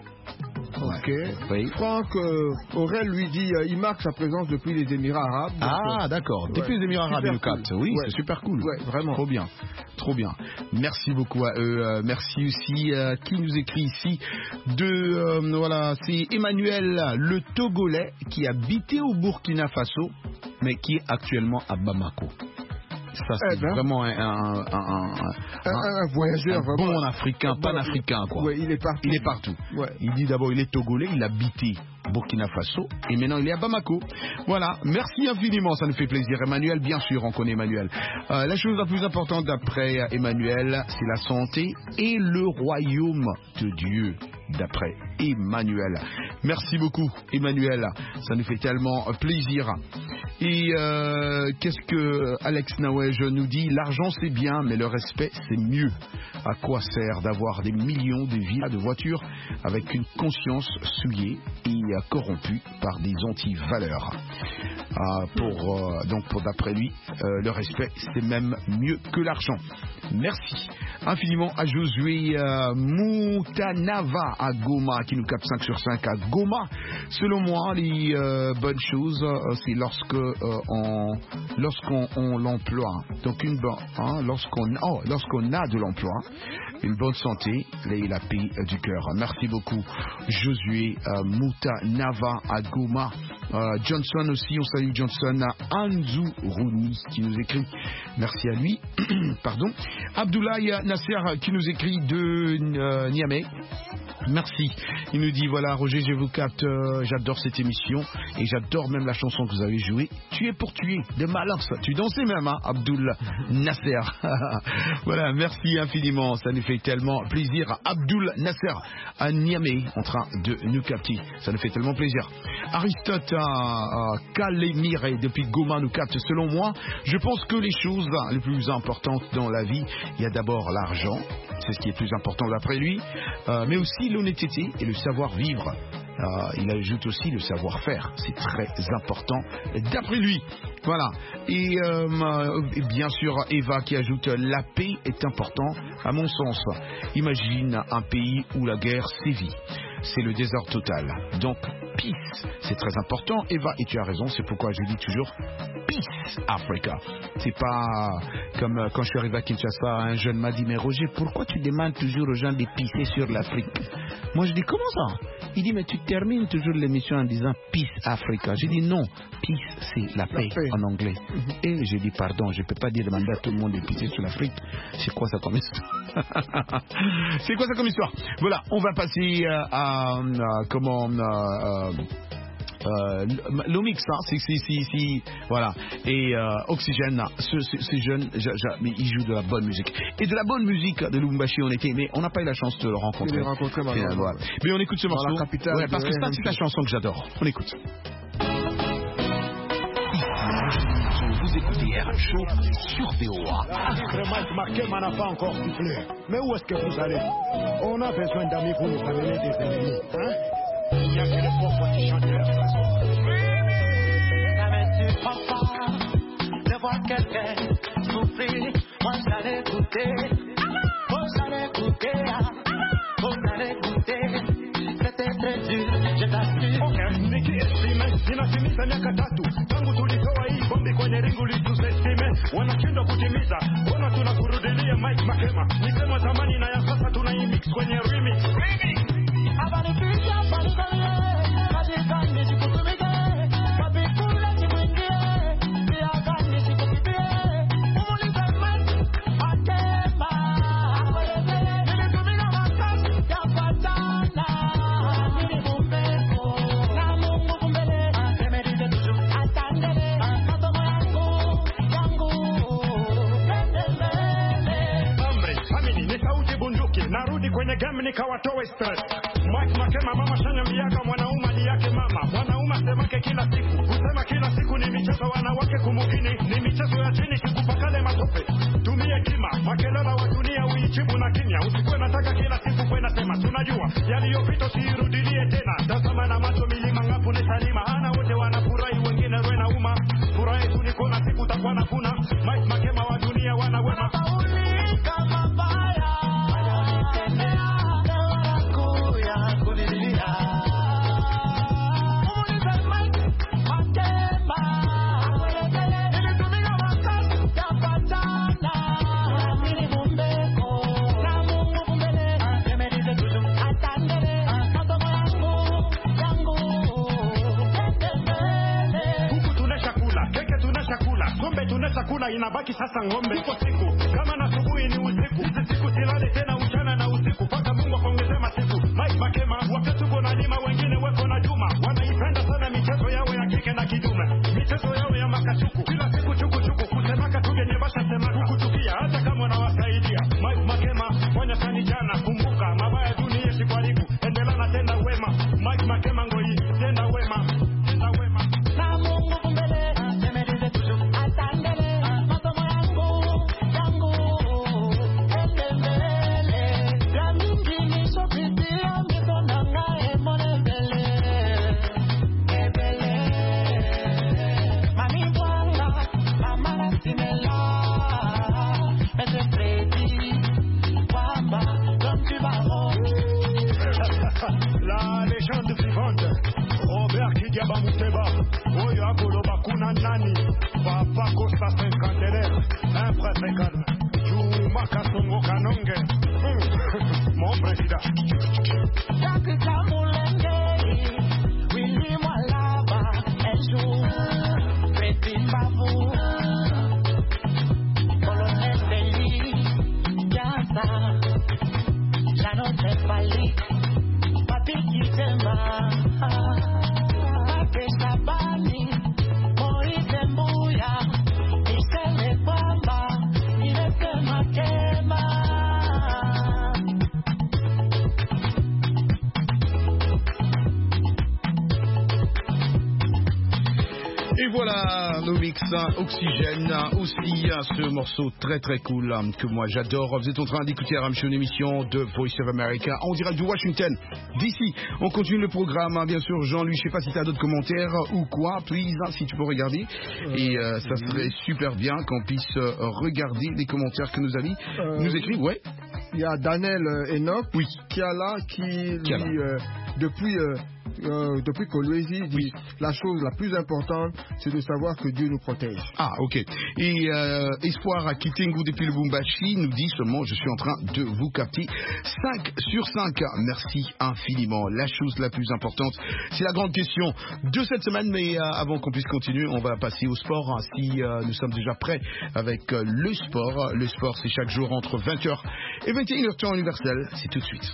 Ok. Oui. Franck euh, Aurel lui dit euh, il marque sa présence depuis les Émirats Arabes. Donc, ah d'accord. Depuis ouais, les Émirats Arabes, le cool. Oui, ouais. C'est super cool. Ouais, vraiment. Trop bien. Trop bien. Merci beaucoup à eux. Euh, merci aussi euh, qui nous écrit ici de euh, voilà, c'est Emmanuel le Togolais qui habitait au Burkina Faso mais qui est actuellement à Bamako. Ça, c'est eh ben, vraiment un, un, un, un, un, un voyageur, un bon africain, panafricain, quoi. Ouais, il est partout. Il est partout. Ouais. Il dit d'abord, il est togolais, il habitait Burkina Faso et maintenant il est à Bamako. Voilà, merci infiniment, ça nous fait plaisir. Emmanuel, bien sûr, on connaît Emmanuel. Euh, la chose la plus importante d'après Emmanuel, c'est la santé et le royaume de Dieu. D'après Emmanuel. Merci beaucoup, Emmanuel. Ça nous fait tellement plaisir. Et euh, qu'est-ce que Alex Nawej nous dit? L'argent c'est bien, mais le respect c'est mieux. À quoi sert d'avoir des millions de villas de voitures avec une conscience souillée et corrompue par des anti-valeurs? Euh, pour, euh, donc, pour d'après lui, euh, le respect c'est même mieux que l'argent. Merci infiniment à Josué euh, Moutanava à Goma qui nous capte cinq sur cinq à Goma. Selon moi, les euh, bonnes choses, euh, c'est lorsque euh, on, lorsqu'on on l'emploie. Donc une bonne, hein, lorsqu'on, oh, lorsqu'on a de l'emploi, une bonne santé et la paix du cœur. Merci beaucoup, Josué euh, Moutanava à Goma. Euh, Johnson aussi, on salue Johnson à Anzu Rouni qui nous écrit. Merci à lui. Pardon. Abdoulaye Nasser qui nous écrit de euh, Niamey. Merci. Il nous dit voilà Roger, je vous capte, euh, j'adore cette émission et j'adore même la chanson que vous avez jouée. Tu es pour tuer de Malins. Tu dansais même, hein, Abdoul Nasser. Voilà, merci infiniment. Ça nous fait tellement plaisir. Abdoul Nasser à Niamey en train de nous capter. Ça nous fait tellement plaisir. Aristote à Kalemire depuis Goma nous capte. Selon moi, je pense que les choses les plus importantes dans la vie, il y a d'abord l'argent. C'est ce qui est plus important d'après lui, euh, mais aussi l'honnêteté et le savoir-vivre. euh, il ajoute aussi le savoir-faire. C'est très important d'après lui. Voilà. Et, euh, et bien sûr, Eva qui ajoute la paix est important à mon sens. Imagine un pays où la guerre sévit. C'est le désordre total. Donc, peace, c'est très important. Eva, et tu as raison, c'est pourquoi je dis toujours Peace Africa. C'est pas comme euh, quand je suis arrivé à Kinshasa, un jeune m'a dit, mais Roger, pourquoi tu demandes toujours aux gens de pisser sur l'Afrique? Moi, je dis, comment ça? Il dit, mais tu termines toujours l'émission en disant Peace Africa. J'ai dit, non, peace, c'est la paix, la paix en anglais. Mm-hmm. Et j'ai dit, pardon, je ne peux pas dire demander à tout le monde de pisser sur l'Afrique. C'est quoi ça comme histoire? C'est quoi ça comme histoire? Voilà, on va passer euh, à, à comment... Euh, Euh, l'Omix, hein, c'est si si si voilà, et euh, Oxygène, ce, ce, ces jeunes, ja, ja, mais ils jouent de la bonne musique et de la bonne musique de Lubumbashi. On était, mais on n'a pas eu la chance de le rencontrer. rencontrer et, voilà. Mais on écoute ce morceau, la capitale, ouais, parce que ça c'est la chanson que j'adore. On écoute. Vous écoutez R M Show sur V O A. Mike Makema n'a pas encore sifflé. Mais où est-ce que vous allez? On a besoin d'amis pour nous amener des ennemis, hein? Il n'y a que les pauvres qui chantent leur façon. Ça me surprend pas de voir quelqu'un souffrir. Moi j'allais écouter, moi j'allais écouter, moi j'allais écouter. C'était très dur, je t'assure. Nikiesime, ninatimiza miaka tatu tangu tulitoa hii bombi kwenye ringu litusesime. Wanashindwa kutimiza, wana tunakurudilia Mike Makema. Nisema zamani na ya sasa tunaimix kwenye remix. Habari picha, habari kwenye, kazi kani sikutumike, kabi kule sikuingie, pia kani sikupipie, umulize Mike Makema, nilitumina makasi ya patana, nilimumbeko, na mungu kumbele, temerize tuju, atandele, masomo yangu, yangu, tendele. Amri, amini, ni sauti bunduki, narudi kwenye game nikawatoe stress. Mike Makema mama shanya miaka mwanaume ni yake mama. Mwanaume semake kila siku. Kusema kila siku ni michezo wanawake kumugini. Ni michezo ya chini kikupakale matope. Tumie kima. Makelela wa dunia uichibu na kimya. Usikuwe nataka kila siku kwe nasema. Tunajua yaliyopita siirudilie tena. Tazama na macho milima ngapu netalima. Ana wote wanafurahi wengine rwe na uma. Furahi tunikona siku takuwa nafuna. Mike Makema wa dunia wanawema. Kama baya. Chakula inabaki sasa ngombe. Iko siku kama na asubuhi ni usiku. Hizi siku silale tena uchana na usiku. Paka Mungu aongeze masiku. Mike Makema wakati uko na lima wengine weko na Juma. Wanaipenda sana michezo yao ya kike na kidume. Michezo yao ya makasuku. Kila siku chuku chuku. Kusemaka tuge nyebasha semaka. Kukuchukia hata kama unawasaidia. Mike Makema fanya sani jana. Kumbuka mabaya dunia sikwaribu. Endelea na tenda wema. Mike Makema ngoi tenda wema. Tenda wema. Na Mungu kumbele. Temerize tuju. Atandele. La légende vivante Robert Kidiaba Mouteba Oyo Akolo Bakuna Nani Papa Costa cinquantenaire Un prêtre calme Juma Kasongo Kanonge Mon président Jacques Kamulenge Willy Mwalaba Eljo Fredin Babu Colonel Deli Gaza Janote Pali Papi Kitema Papi Sabani Moise Mbuya Isele Kwamba Ilete Makema voilà le mix Oxygène, aussi ce morceau très très cool que moi j'adore. Vous êtes en train d'écouter R M Show, une émission de Voice of America en direct de Washington D C. On continue le programme, bien sûr. Jean-Louis, je sais pas si tu as d'autres commentaires ou quoi, please, si tu peux regarder. Et euh, ça serait super bien qu'on puisse regarder les commentaires que nos amis euh, nous écrivent. Ouais. Il y a Daniel Enoch oui. qui a là, qui lui, euh, depuis euh, Euh, depuis Kolwezi dit oui. La chose la plus importante, c'est de savoir que Dieu nous protège. Ah, ok. Et euh, Espoir à Kitengu depuis le Bumbashi nous dit seulement, je suis en train de vous capter. cinq sur cinq, merci infiniment. La chose la plus importante, c'est la grande question de cette semaine. Mais euh, avant qu'on puisse continuer, on va passer au sport. Si euh, nous sommes déjà prêts avec euh, le sport. Le sport, c'est chaque jour entre vingt heures et vingt et une heures temps universel. C'est tout de suite.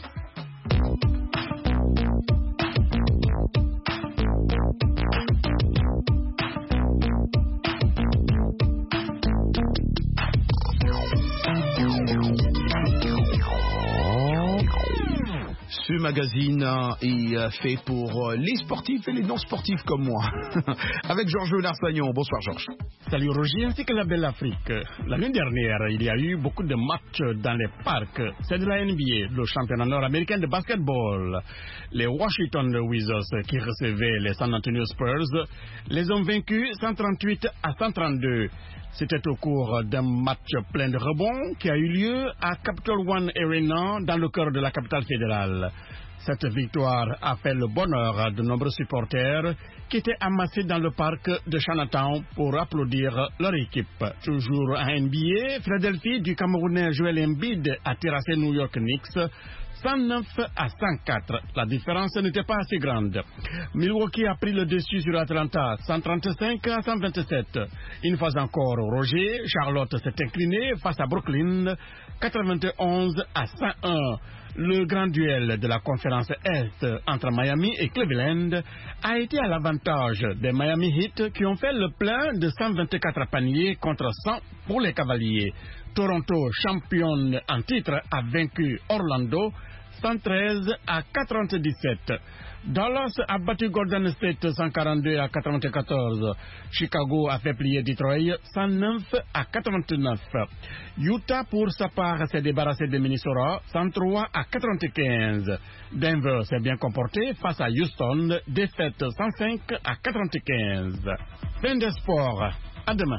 Ce magazine est fait pour les sportifs et les non-sportifs comme moi. Avec Georges Larsagnon. Bonsoir Georges. Salut Roger, ainsi que la belle Afrique. L'année dernière, il y a eu beaucoup de matchs dans les parcs. C'est de la N B A, le championnat nord-américain de basketball. Les Washington Wizards qui recevaient les San Antonio Spurs les ont vaincus cent trente-huit à cent trente-deux. C'était au cours d'un match plein de rebonds qui a eu lieu à Capital One Arena dans le cœur de la capitale fédérale. Cette victoire a fait le bonheur de nombreux supporters qui étaient amassés dans le parc de Chinatown pour applaudir leur équipe. Toujours à N B A, Philadelphie du Camerounais Joel Embiid a terrassé New York Knicks cent neuf à cent quatre. La différence n'était pas assez grande. Milwaukee a pris le dessus sur Atlanta, cent trente-cinq à cent vingt-sept. Une fois encore, Roger, Charlotte s'est incliné face à Brooklyn, quatre-vingt-onze à cent un. Le grand duel de la conférence Est entre Miami et Cleveland a été à l'avantage des Miami Heat qui ont fait le plein de cent vingt-quatre paniers contre cent pour les Cavaliers. Toronto, championne en titre, a vaincu Orlando cent treize à quatre-vingt-dix-sept. Dallas a battu Golden State cent quarante-deux à quatre-vingt-quatorze. Chicago a fait plier Detroit cent neuf à quatre-vingt-neuf. Utah, pour sa part, s'est débarrassé de Minnesota cent trois à quatre-vingt-quinze. Denver s'est bien comporté face à Houston, défaite cent cinq à quatre-vingt-quinze. Fin des sports. À demain.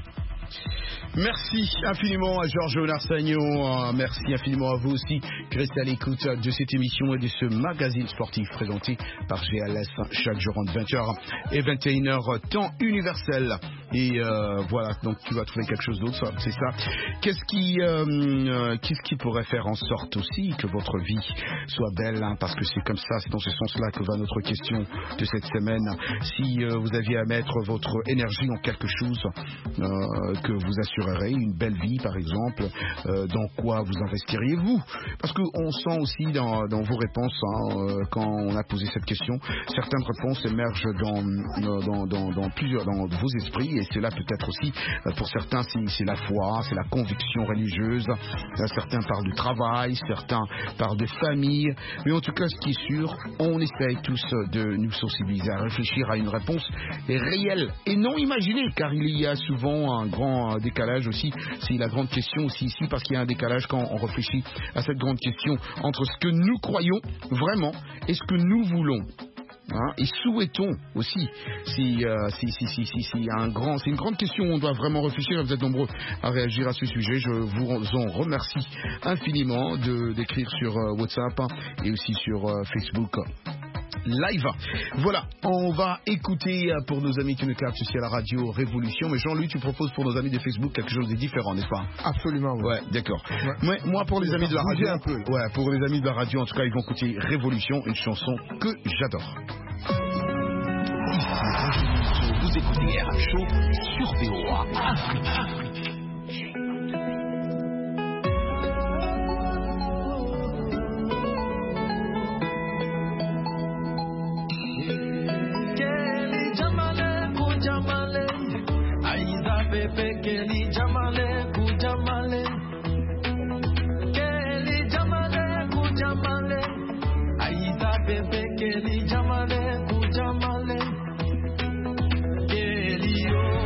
Merci infiniment à Georges Larsagnon. Merci infiniment à vous aussi qui restez à l'écoute de cette émission et de ce magazine sportif présenté par G L S chaque jour entre vingt heures et vingt et une heures temps universel. Et euh, voilà, donc tu vas trouver quelque chose d'autre, c'est ça. Qu'est-ce qui, euh, qu'est-ce qui pourrait faire en sorte aussi que votre vie soit belle, hein, parce que c'est comme ça, c'est dans ce sens-là que va notre question de cette semaine. Si euh, vous aviez à mettre votre énergie en quelque chose euh, que vous assurerez une belle vie, par exemple, euh, dans quoi vous investiriez-vous? Parce qu'on sent aussi dans, dans vos réponses, hein, euh, quand on a posé cette question, certaines réponses émergent dans, dans, dans, dans plusieurs, dans vos esprits, et cela peut-être aussi, euh, pour certains, c'est, c'est la foi, c'est la conviction religieuse, euh, certains parlent du travail, certains parlent de famille, mais en tout cas, ce qui est sûr, on essaye tous de nous sensibiliser à réfléchir à une réponse réelle et non imaginée, car il y a souvent un grand décalage aussi, c'est la grande question aussi ici, parce qu'il y a un décalage quand on réfléchit à cette grande question entre ce que nous croyons vraiment et ce que nous voulons. Hein, et souhaitons aussi. Si, euh, si, si, si, si, si un grand, c'est une grande question où on doit vraiment réfléchir. Vous êtes nombreux à réagir à ce sujet. Je vous en remercie infiniment de, d'écrire sur euh, WhatsApp et aussi sur euh, Facebook Live. Voilà, on va écouter pour nos amis qui nous captent ici à la radio Révolution. Mais Jean-Louis, tu proposes pour nos amis de Facebook quelque chose de différent, n'est-ce pas? Absolument. Oui. Ouais, d'accord. Ouais. Moi, moi, pour les amis de la radio, un peu. Ouais, pour les amis de la radio, en tout cas, ils vont écouter Révolution, une chanson que j'adore. Ici, vous écoutez R M Show sur V O A Afrique. Kelly Jamale Kujamale Kelly Jamale Kujamale Aïda bébé Kelly Jamale Kujamale Kelly oh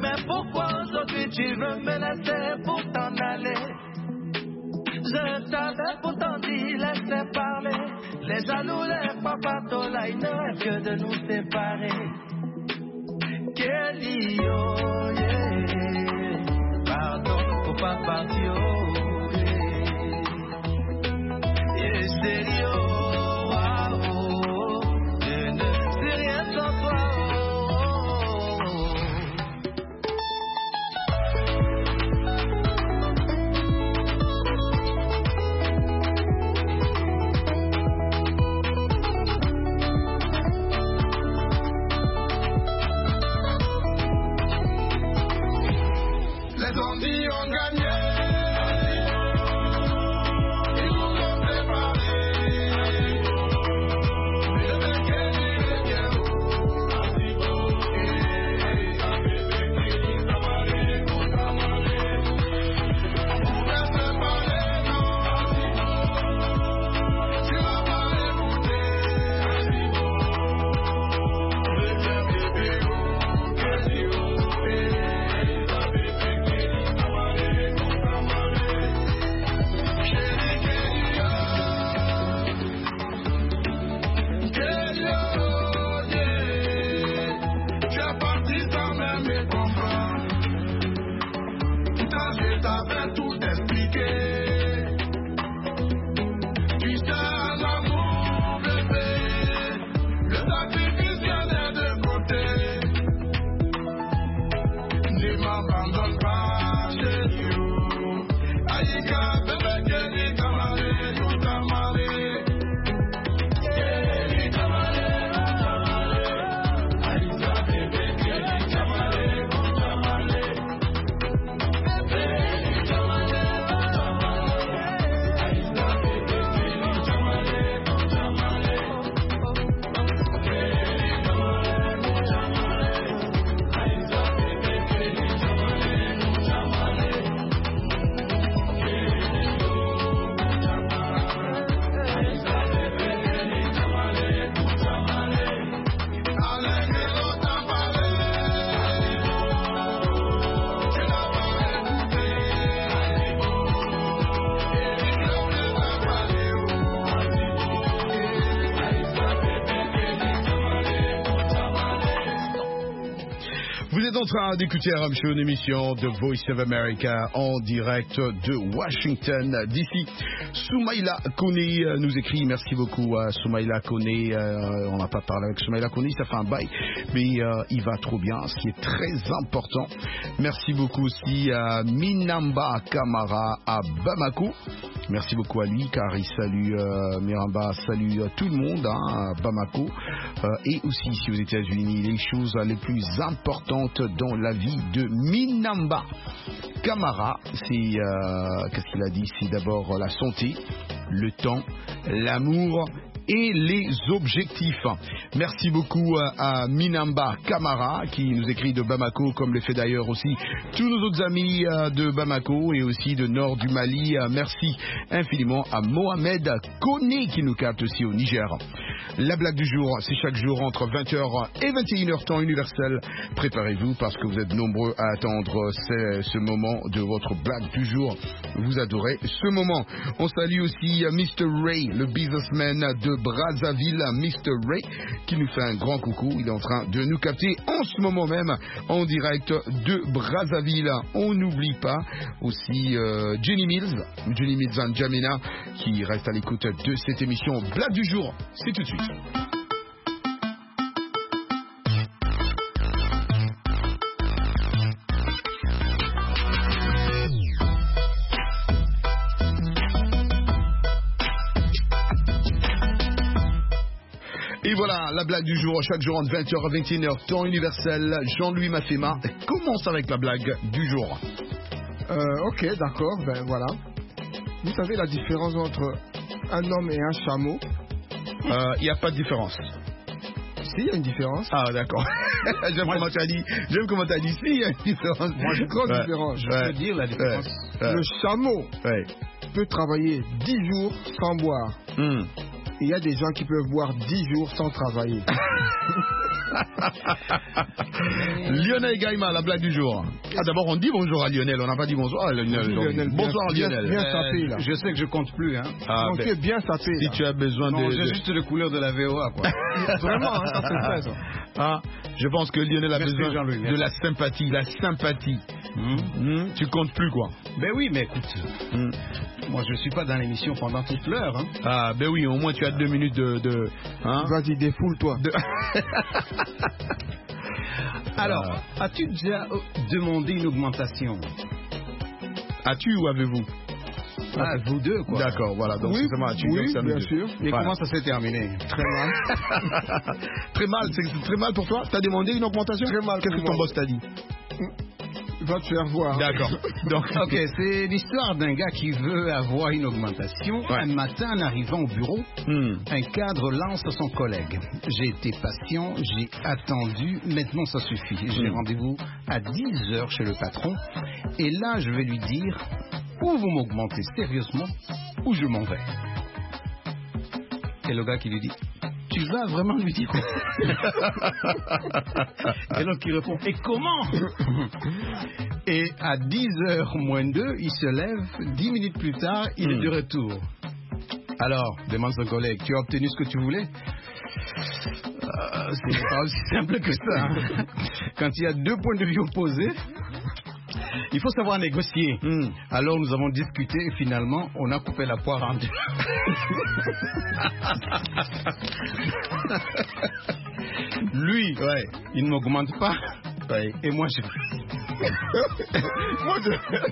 Mais pourquoi aujourd'hui tu veux me laisser pour t'en aller? Je t'avais pourtant dit laisser parler. Les jaloux, les papatos, là ils ne rêvent que de nous séparer. Kelly, oh yeah. Pardon pour pas partir, oh yeah. Yeah, c'est oh, wow, oh. Je ne sais rien sans toi, oh, oh. Les zombies ont gagné. Ils nous ont préparés. Le mec est bien haut. Ainsi bloqué. Avec les camarades, on a malé. On va préparer, non. Ainsi bloqué. Tu vas pas l'écouter. Ainsi bloqué. Le bien bébé, oh, que Dieu fait. En train d'écouter R M Show, une émission de Voice of America en direct de Washington D C. Soumaïla Kone nous écrit, merci beaucoup à Soumaïla Kone, euh, on n'a pas parlé avec Soumaïla Kone, ça fait un bail, mais euh, il va trop bien, ce qui est très important. Merci beaucoup aussi à Minamba Kamara à Bamako. Merci beaucoup à lui car il salue euh, Miramba, salue euh, tout le monde hein, à Bamako euh, et aussi ici aux États-Unis. Les choses les plus importantes dans la vie de Minamba Kamara, c'est euh, qu'est-ce qu'il a dit? C'est d'abord la santé, le temps, l'amour et les objectifs. Merci beaucoup à Minamba Kamara qui nous écrit de Bamako, comme le fait d'ailleurs aussi tous nos autres amis de Bamako et aussi de nord du Mali. Merci infiniment à Mohamed Kone qui nous capte aussi au Niger. La blague du jour, c'est chaque jour entre vingt heures et vingt et une heures temps universel. Préparez-vous parce que vous êtes nombreux à attendre ce, ce moment de votre blague du jour. Vous adorez ce moment. On salue aussi mister Ray, le businessman de Brazzaville, mister Ray, qui nous fait un grand coucou. Il est en train de nous capter en ce moment même en direct de Brazzaville. On n'oublie pas aussi euh, Jenny Mills, Jenny Mills and Jamina, qui reste à l'écoute de cette émission Blague du jour. C'est tout de suite. Et voilà, la blague du jour, chaque jour entre vingt heures et vingt et une heures, temps universel. Jean-Louis Mafema commence avec la blague du jour. Euh, ok, d'accord, ben voilà. Vous savez la différence entre un homme et un chameau? Il euh, n'y a pas de différence. Si, il y a une différence. Ah, d'accord. J'aime comment tu as dit. J'aime comment tu as dit. Si, il y a une différence. Moi, je crois ouais. différence. Je ouais. veux dire la différence. Ouais. Le chameau ouais. peut travailler dix jours sans boire. Mm. il y a des gens qui peuvent boire dix jours sans travailler. Lionel Gaïma, la blague du jour. Ah, d'abord, on dit bonjour à Lionel. On n'a pas dit bonsoir à Lionel. Lionel, bonsoir bien, Lionel. Bien, bien sapé, là. Je sais que je compte plus. Hein. Ah, Donc, ben, tu es bien sapé. Si là. tu as besoin non, de. J'ai juste les couleurs de la V O A, quoi. Vraiment, hein, ça c'est vrai, ça. Ah, je pense que Lionel a Merci, besoin Jean-Louis, de merci. la sympathie. La sympathie. Hum, hum, tu comptes plus, quoi. Ben oui, mais écoute. Hum. Moi, je suis pas dans l'émission pendant toute l'heure. Hein. Ah, ben oui, au moins tu as deux minutes de. de hein? Vas-y, défoule-toi. De... Alors, ah. as-tu déjà demandé une augmentation? As-tu ou avez-vous? Ah, vous deux, quoi. D'accord, voilà. Donc, oui, c'est ça, tu oui, ça bien deux. sûr. Et voilà. comment ça s'est terminé? Très mal. Très mal, c'est très mal pour toi? T'as demandé une augmentation? Très mal. Qu'est-ce que ton boss t'a dit? Va te faire voir. D'accord. Donc, ok, c'est l'histoire d'un gars qui veut avoir une augmentation. Ouais. Un matin, en arrivant au bureau, hmm. un cadre lance à son collègue. J'ai été patient, j'ai attendu, maintenant ça suffit. J'ai Hmm. rendez-vous à dix heures chez le patron. Et là, je vais lui dire, ou vous m'augmentez sérieusement, ou je m'en vais. Et le gars qui lui dit, tu vas vraiment lui dire quoi? Et l'autre qui répond, et comment? Et à dix heures moins deux, il se lève, dix minutes plus tard, il est Mm. de retour. Alors, demande son collègue, tu as obtenu ce que tu voulais? euh, C'est pas aussi simple que ça. Hein. Quand il y a deux points de vue opposés, il faut savoir négocier. Mm. Alors nous avons discuté et finalement on a coupé la poire en deux. Lui, ouais, il ne m'augmente pas. Ouais. Et moi je. moi je.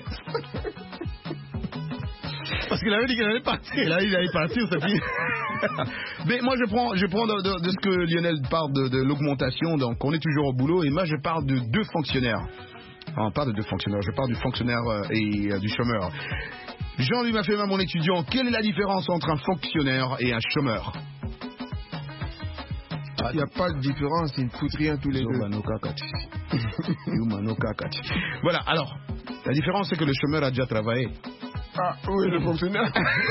Parce qu'il avait dit qu'il allait partir. Là, il allait partir, ça fait. Mais moi, je prends, je prends de, de, de ce que Lionel parle de, de l'augmentation. Donc, on est toujours au boulot. Et moi, je parle de deux fonctionnaires. On parle de deux fonctionnaires. Je parle du fonctionnaire et euh, du chômeur. Jean-Louis Maffema, mon étudiant, quelle est la différence entre un fonctionnaire et un chômeur? Il n'y a pas de différence, ils ne foutent rien tous les deux. Voilà, alors, la différence, c'est que le chômeur a déjà travaillé. Ah oui, le fonctionnaire.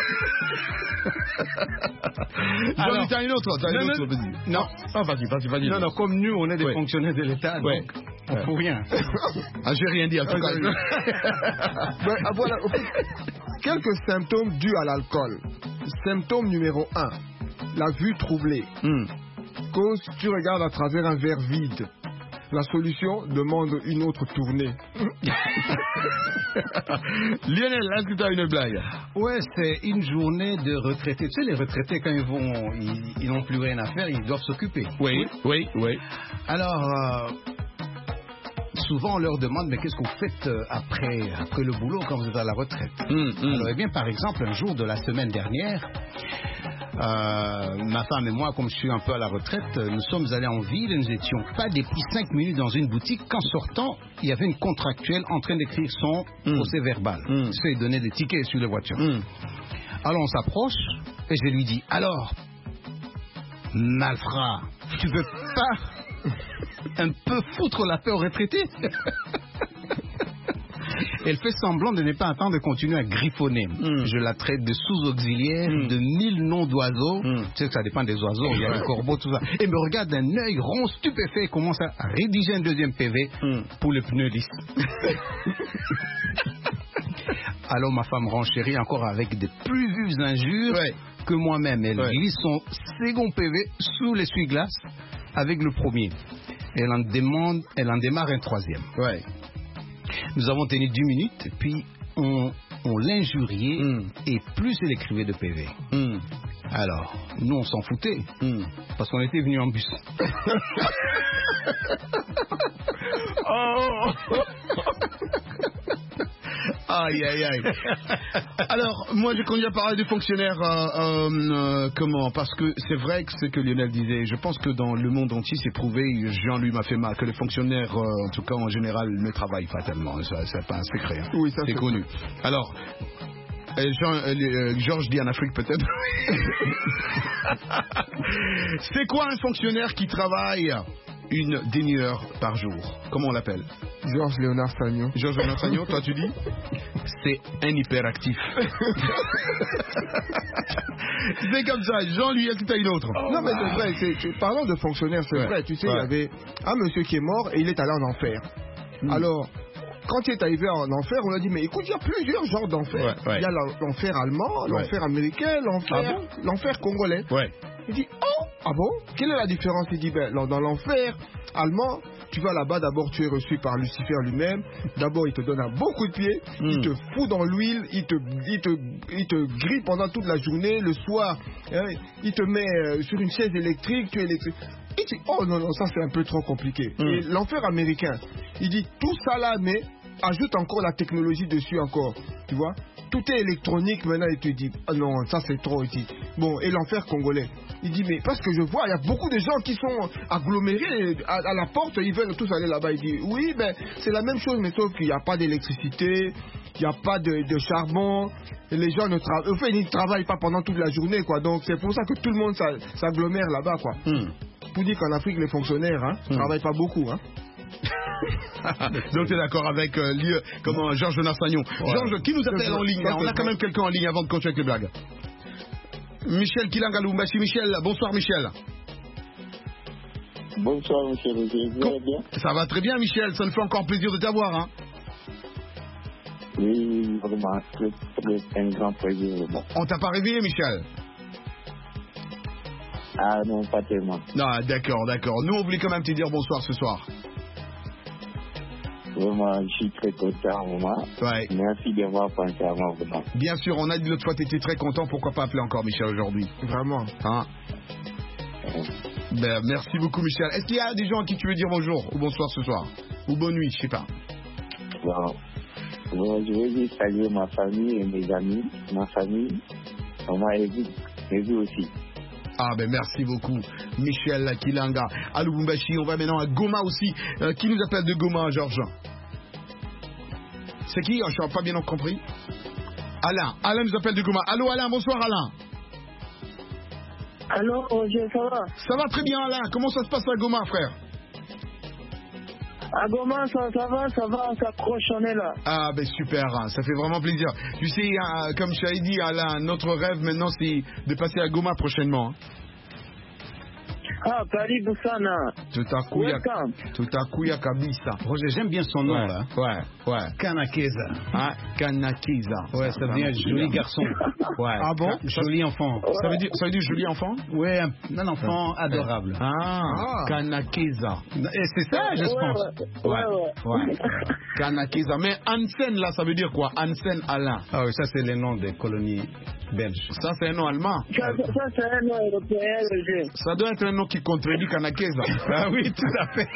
Alors, t'as une autre, t'as une autre, vas-y. Non, ah, vas-y, vas-y, vas-y. Non, non, comme nous, on est des ouais. fonctionnaires de l'État, donc ouais. on ne ouais. fout rien. Ah, j'ai rien dit à tout cas. Ben, ah, voilà. Quelques symptômes dus à l'alcool. Symptôme numéro un, la vue troublée. Mm. Cause, tu regardes à travers un verre vide. La solution demande une autre tournée. Lionel, est-ce que tu as une blague? Ouais, c'est une journée de retraités. Tu sais, les retraités, quand ils vont, ils, ils n'ont plus rien à faire, ils doivent s'occuper. Oui, oui, oui. Alors, euh, souvent on leur demande, mais qu'est-ce que vous faites après, après le boulot quand vous êtes à la retraite? mm, mm. Alors, eh bien, par exemple, un jour de la semaine dernière, Euh, ma femme et moi, comme je suis un peu à la retraite, nous sommes allés en ville et nous étions pas depuis cinq minutes dans une boutique qu'en sortant, il y avait une contractuelle en train d'écrire son mm. procès verbal. Mm. C'est donner des tickets sur les voitures. Mm. Alors on s'approche et je lui dis, alors, malfrat, tu veux pas un peu foutre la paix aux retraités? Elle fait semblant de ne pas attendre de continuer à griffonner. Mm. Je la traite de sous-auxiliaire, mm. de mille noms d'oiseaux. Mm. Tu sais que ça dépend des oiseaux, il y a les corbeaux, tout ça. Et me regarde d'un œil rond, stupéfait, et commence à rédiger un deuxième P V mm. pour les pneus lisses. Alors ma femme renchérit encore avec des plus vives injures ouais. que moi-même. Elle ouais. glisse son second P V sous l'essuie-glace avec le premier. Elle en demande, elle en démarre un troisième. Ouais. Nous avons tenu dix minutes, puis on, on l'injuriait, mm. et plus elle écrivait de P V. Mm. Alors, nous on s'en foutait, mm. parce qu'on était venus en bus. Oh. Aïe, aïe, aïe. Alors, moi, je continue à parler des fonctionnaires. Euh, euh, comment? Parce que c'est vrai que ce que Lionel disait. Je pense que dans le monde entier, c'est prouvé, Jean-Louis Maffema, que les fonctionnaires, euh, en tout cas en général, ne travaillent pas tellement. Ça, c'est pas un secret. Hein. Oui, ça c'est connu. Alors. Euh, Jean, euh, Georges dit en Afrique peut-être. C'est quoi un fonctionnaire qui travaille une demi-heure par jour. Comment on l'appelle? Georges Léonard Sagnon. Georges Léonard Sagnon, toi tu dis? C'est un hyperactif. C'est comme ça. Jean, lui, est-ce que tu as une autre? Oh, non, mais c'est vrai. C'est, c'est, parlons de fonctionnaires, c'est ouais. vrai. Tu sais, ouais. il y avait un monsieur qui est mort et il est allé en enfer. Mm. Alors, quand il est arrivé en enfer, on a dit, mais écoute, il y a plusieurs genres d'enfer. Ouais, ouais. Il y a l'enfer allemand, ouais. l'enfer américain, l'enfer, ah bon? l'enfer congolais. Ouais. Il dit, oh, ah bon? Quelle est la différence? Il dit, ben, dans l'enfer allemand, tu vas là-bas, d'abord tu es reçu par Lucifer lui-même. D'abord, il te donne un beau coup de pied, mm. il te fout dans l'huile, il te, il, te, il te grille pendant toute la journée. Le soir, hein, il te met euh, sur une chaise électrique, tu es électrique. Il dit, oh non, non, ça c'est un peu trop compliqué. Mm. Et l'enfer américain, il dit, tout ça là, mais ajoute encore la technologie dessus encore, tu vois. Tout est électronique maintenant, il te dit, ah non, ça c'est trop, il dit. Bon, et l'enfer congolais, il dit, mais parce que je vois, il y a beaucoup de gens qui sont agglomérés à, à la porte, ils veulent tous aller là-bas. Il dit, oui, ben, c'est la même chose, mais sauf qu'il n'y a pas d'électricité, il n'y a pas de, de charbon, et les gens ne travaillent, enfin, ils ne travaillent pas pendant toute la journée, quoi. Donc c'est pour ça que tout le monde s'agglomère là-bas, quoi. Hmm. Pour dire qu'en Afrique, les fonctionnaires, hein, ne hmm. travaillent pas beaucoup, hein. Donc tu es d'accord avec euh, lieu, comment, Georges Nassagnon. Ouais. Georges, qui nous appelle en ligne? On a quand même quelqu'un en ligne avant de continuer avec les blagues. Michel Kilangalou, merci Michel. Bonsoir Michel. Bonsoir Michel, vous allez bien? Ça va très bien Michel, ça nous fait encore plaisir de t'avoir. Hein. Oui, vraiment, c'est un grand plaisir. Bon. On t'a pas réveillé Michel? Ah non, pas tellement. Non, d'accord, d'accord. Nous on voulait quand même te dire bonsoir ce soir. Vraiment, je suis très content, vraiment. Ouais. Merci d'avoir pensé à moi, vraiment. Bien sûr, on a dit l'autre fois que tu étais très content. Pourquoi pas appeler encore Michel aujourd'hui? Vraiment. Hein? Ouais. Ben, merci beaucoup, Michel. Est-ce qu'il y a des gens à qui tu veux dire bonjour ou bonsoir ce soir? Ou bonne nuit, je sais pas. Bon. Bon, je veux juste saluer ma famille et mes amis. Ma famille, vraiment, et vous, et vous aussi. Ah ben merci beaucoup Michel Kilanga. À Lubumbashi, on va maintenant à Goma aussi. Euh, qui nous appelle de Goma, Georges? C'est qui? Je n'ai pas bien compris. Alain. Alain nous appelle de Goma. Allô Alain, bonsoir Alain. Allô Roger, ça va? Ça va très bien Alain. Comment ça se passe à Goma, frère? À Goma, ça, ça va, ça va, on s'accroche, on est là. Ah ben super, ça fait vraiment plaisir. Tu sais, euh, comme je t'avais dit Alain, notre rêve maintenant c'est de passer à Goma prochainement. Hein. Ah, karibu sana. Tutakuya, tutakuya kabisa. Roger, j'aime bien son nom ouais, là. Ouais, ouais. Kanakeza. Ah, Kanakeza. Ouais, ça veut dire joli garçon. Ouais. Ah bon? Joli enfant. Ouais. Ça veut dire, ça veut dire joli enfant? Ouais, un, un enfant adorable. Ah, ah. Kanakeza. Et c'est ça, je ouais, pense. Ouais, ouais. ouais. ouais. Kanakeza. Mais Hansen là, ça veut dire quoi? Hansen Alain. Ah oui, ça c'est le nom des colonies belges. Ça c'est un nom allemand. Ça, ça c'est un nom européen, Roger. Ça doit être un nom qui contredit Kanakeza. Ah oui, tout à fait.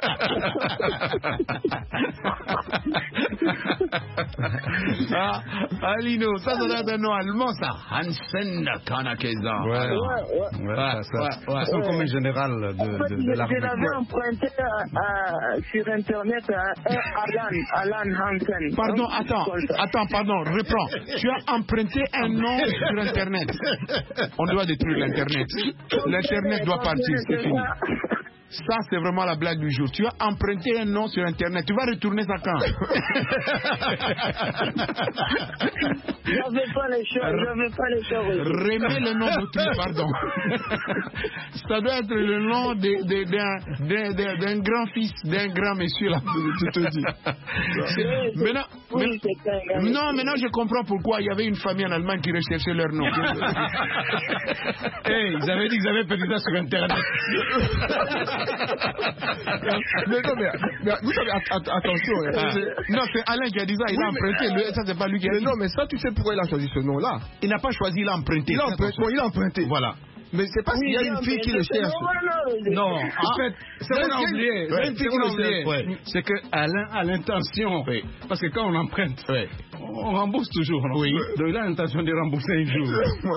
ah, Alino, ça, ça doit être un nom allemand, ça. Hansen Kanakeza. Ouais, ouais, ouais. ouais, ça, ça, ouais, ouais. Comme un général de, en fait, de, de l'armée. Je l'avais emprunté à, à, sur Internet à Alan, Alan Hansen. Pardon, attends, attends, pardon, reprends. Tu as emprunté un nom sur Internet. On doit détruire l'Internet. L'Internet doit partir, c'est fini. Ça, c'est vraiment la blague du jour. Tu as emprunté un nom sur Internet. Tu vas retourner ça quand? J'avais pas les choses. J'avais pas les choses. Remets le nom d'autrui, pardon. Ça doit être le nom d'un grand-fils, d'un grand monsieur, là. Je te dis. Maintenant, oui, mais, non, maintenant, je comprends pourquoi il y avait une famille en Allemagne qui recherchait leur nom. Hey, ils avaient dit qu'ils avaient perdu ça sur Internet. mais non, mais, mais vous savez, att att attention. Ah. Non, c'est Alain qui a dit ça, il oui, a emprunté. Mais, le, ça, c'est pas lui qui a mais dit. Non, mais ça, tu sais pourquoi il a choisi ce nom-là? Il n'a pas choisi, il a emprunté. Il a emprunté. Bon, il a emprunté. Voilà. Mais c'est parce oui, qu'il y a une fille qui le cherche. Non, non, en fait, c'est qu'on a oublié. C'est une fille qui le cherche. Ouais. C'est que Alain a l'intention. Oui. Parce que quand on emprunte, oui. on rembourse toujours. Non? Oui. Donc il a l'intention de rembourser un jour.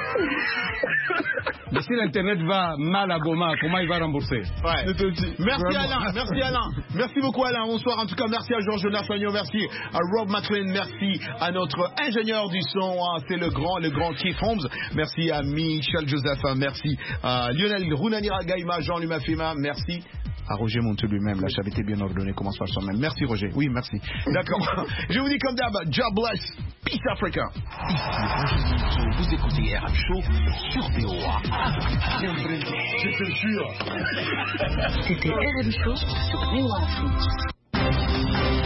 Mais si l'Internet va mal à Goma, comment il va rembourser? Ouais. Merci Alain, merci Alain. Merci beaucoup Alain, bonsoir. En tout cas, merci à Georges Nassagnon, merci à Rob McLean, merci à notre ingénieur du son, c'est le grand, le grand Keith Holmes. Merci à Michel Joseph, merci à Lionel Runanira Gaïma, Jean Lumafima, merci. à Roger Monteux lui-même. La charité bien ordonnée commence par soi-même. Merci Roger. Oui, merci. D'accord. Je vous dis comme d'hab, God bless. Peace Africa. Ici Roger Monteux, vous écoutez R M Show sur V O A. Je te jure. C'était R M Show sur V O A Afrique.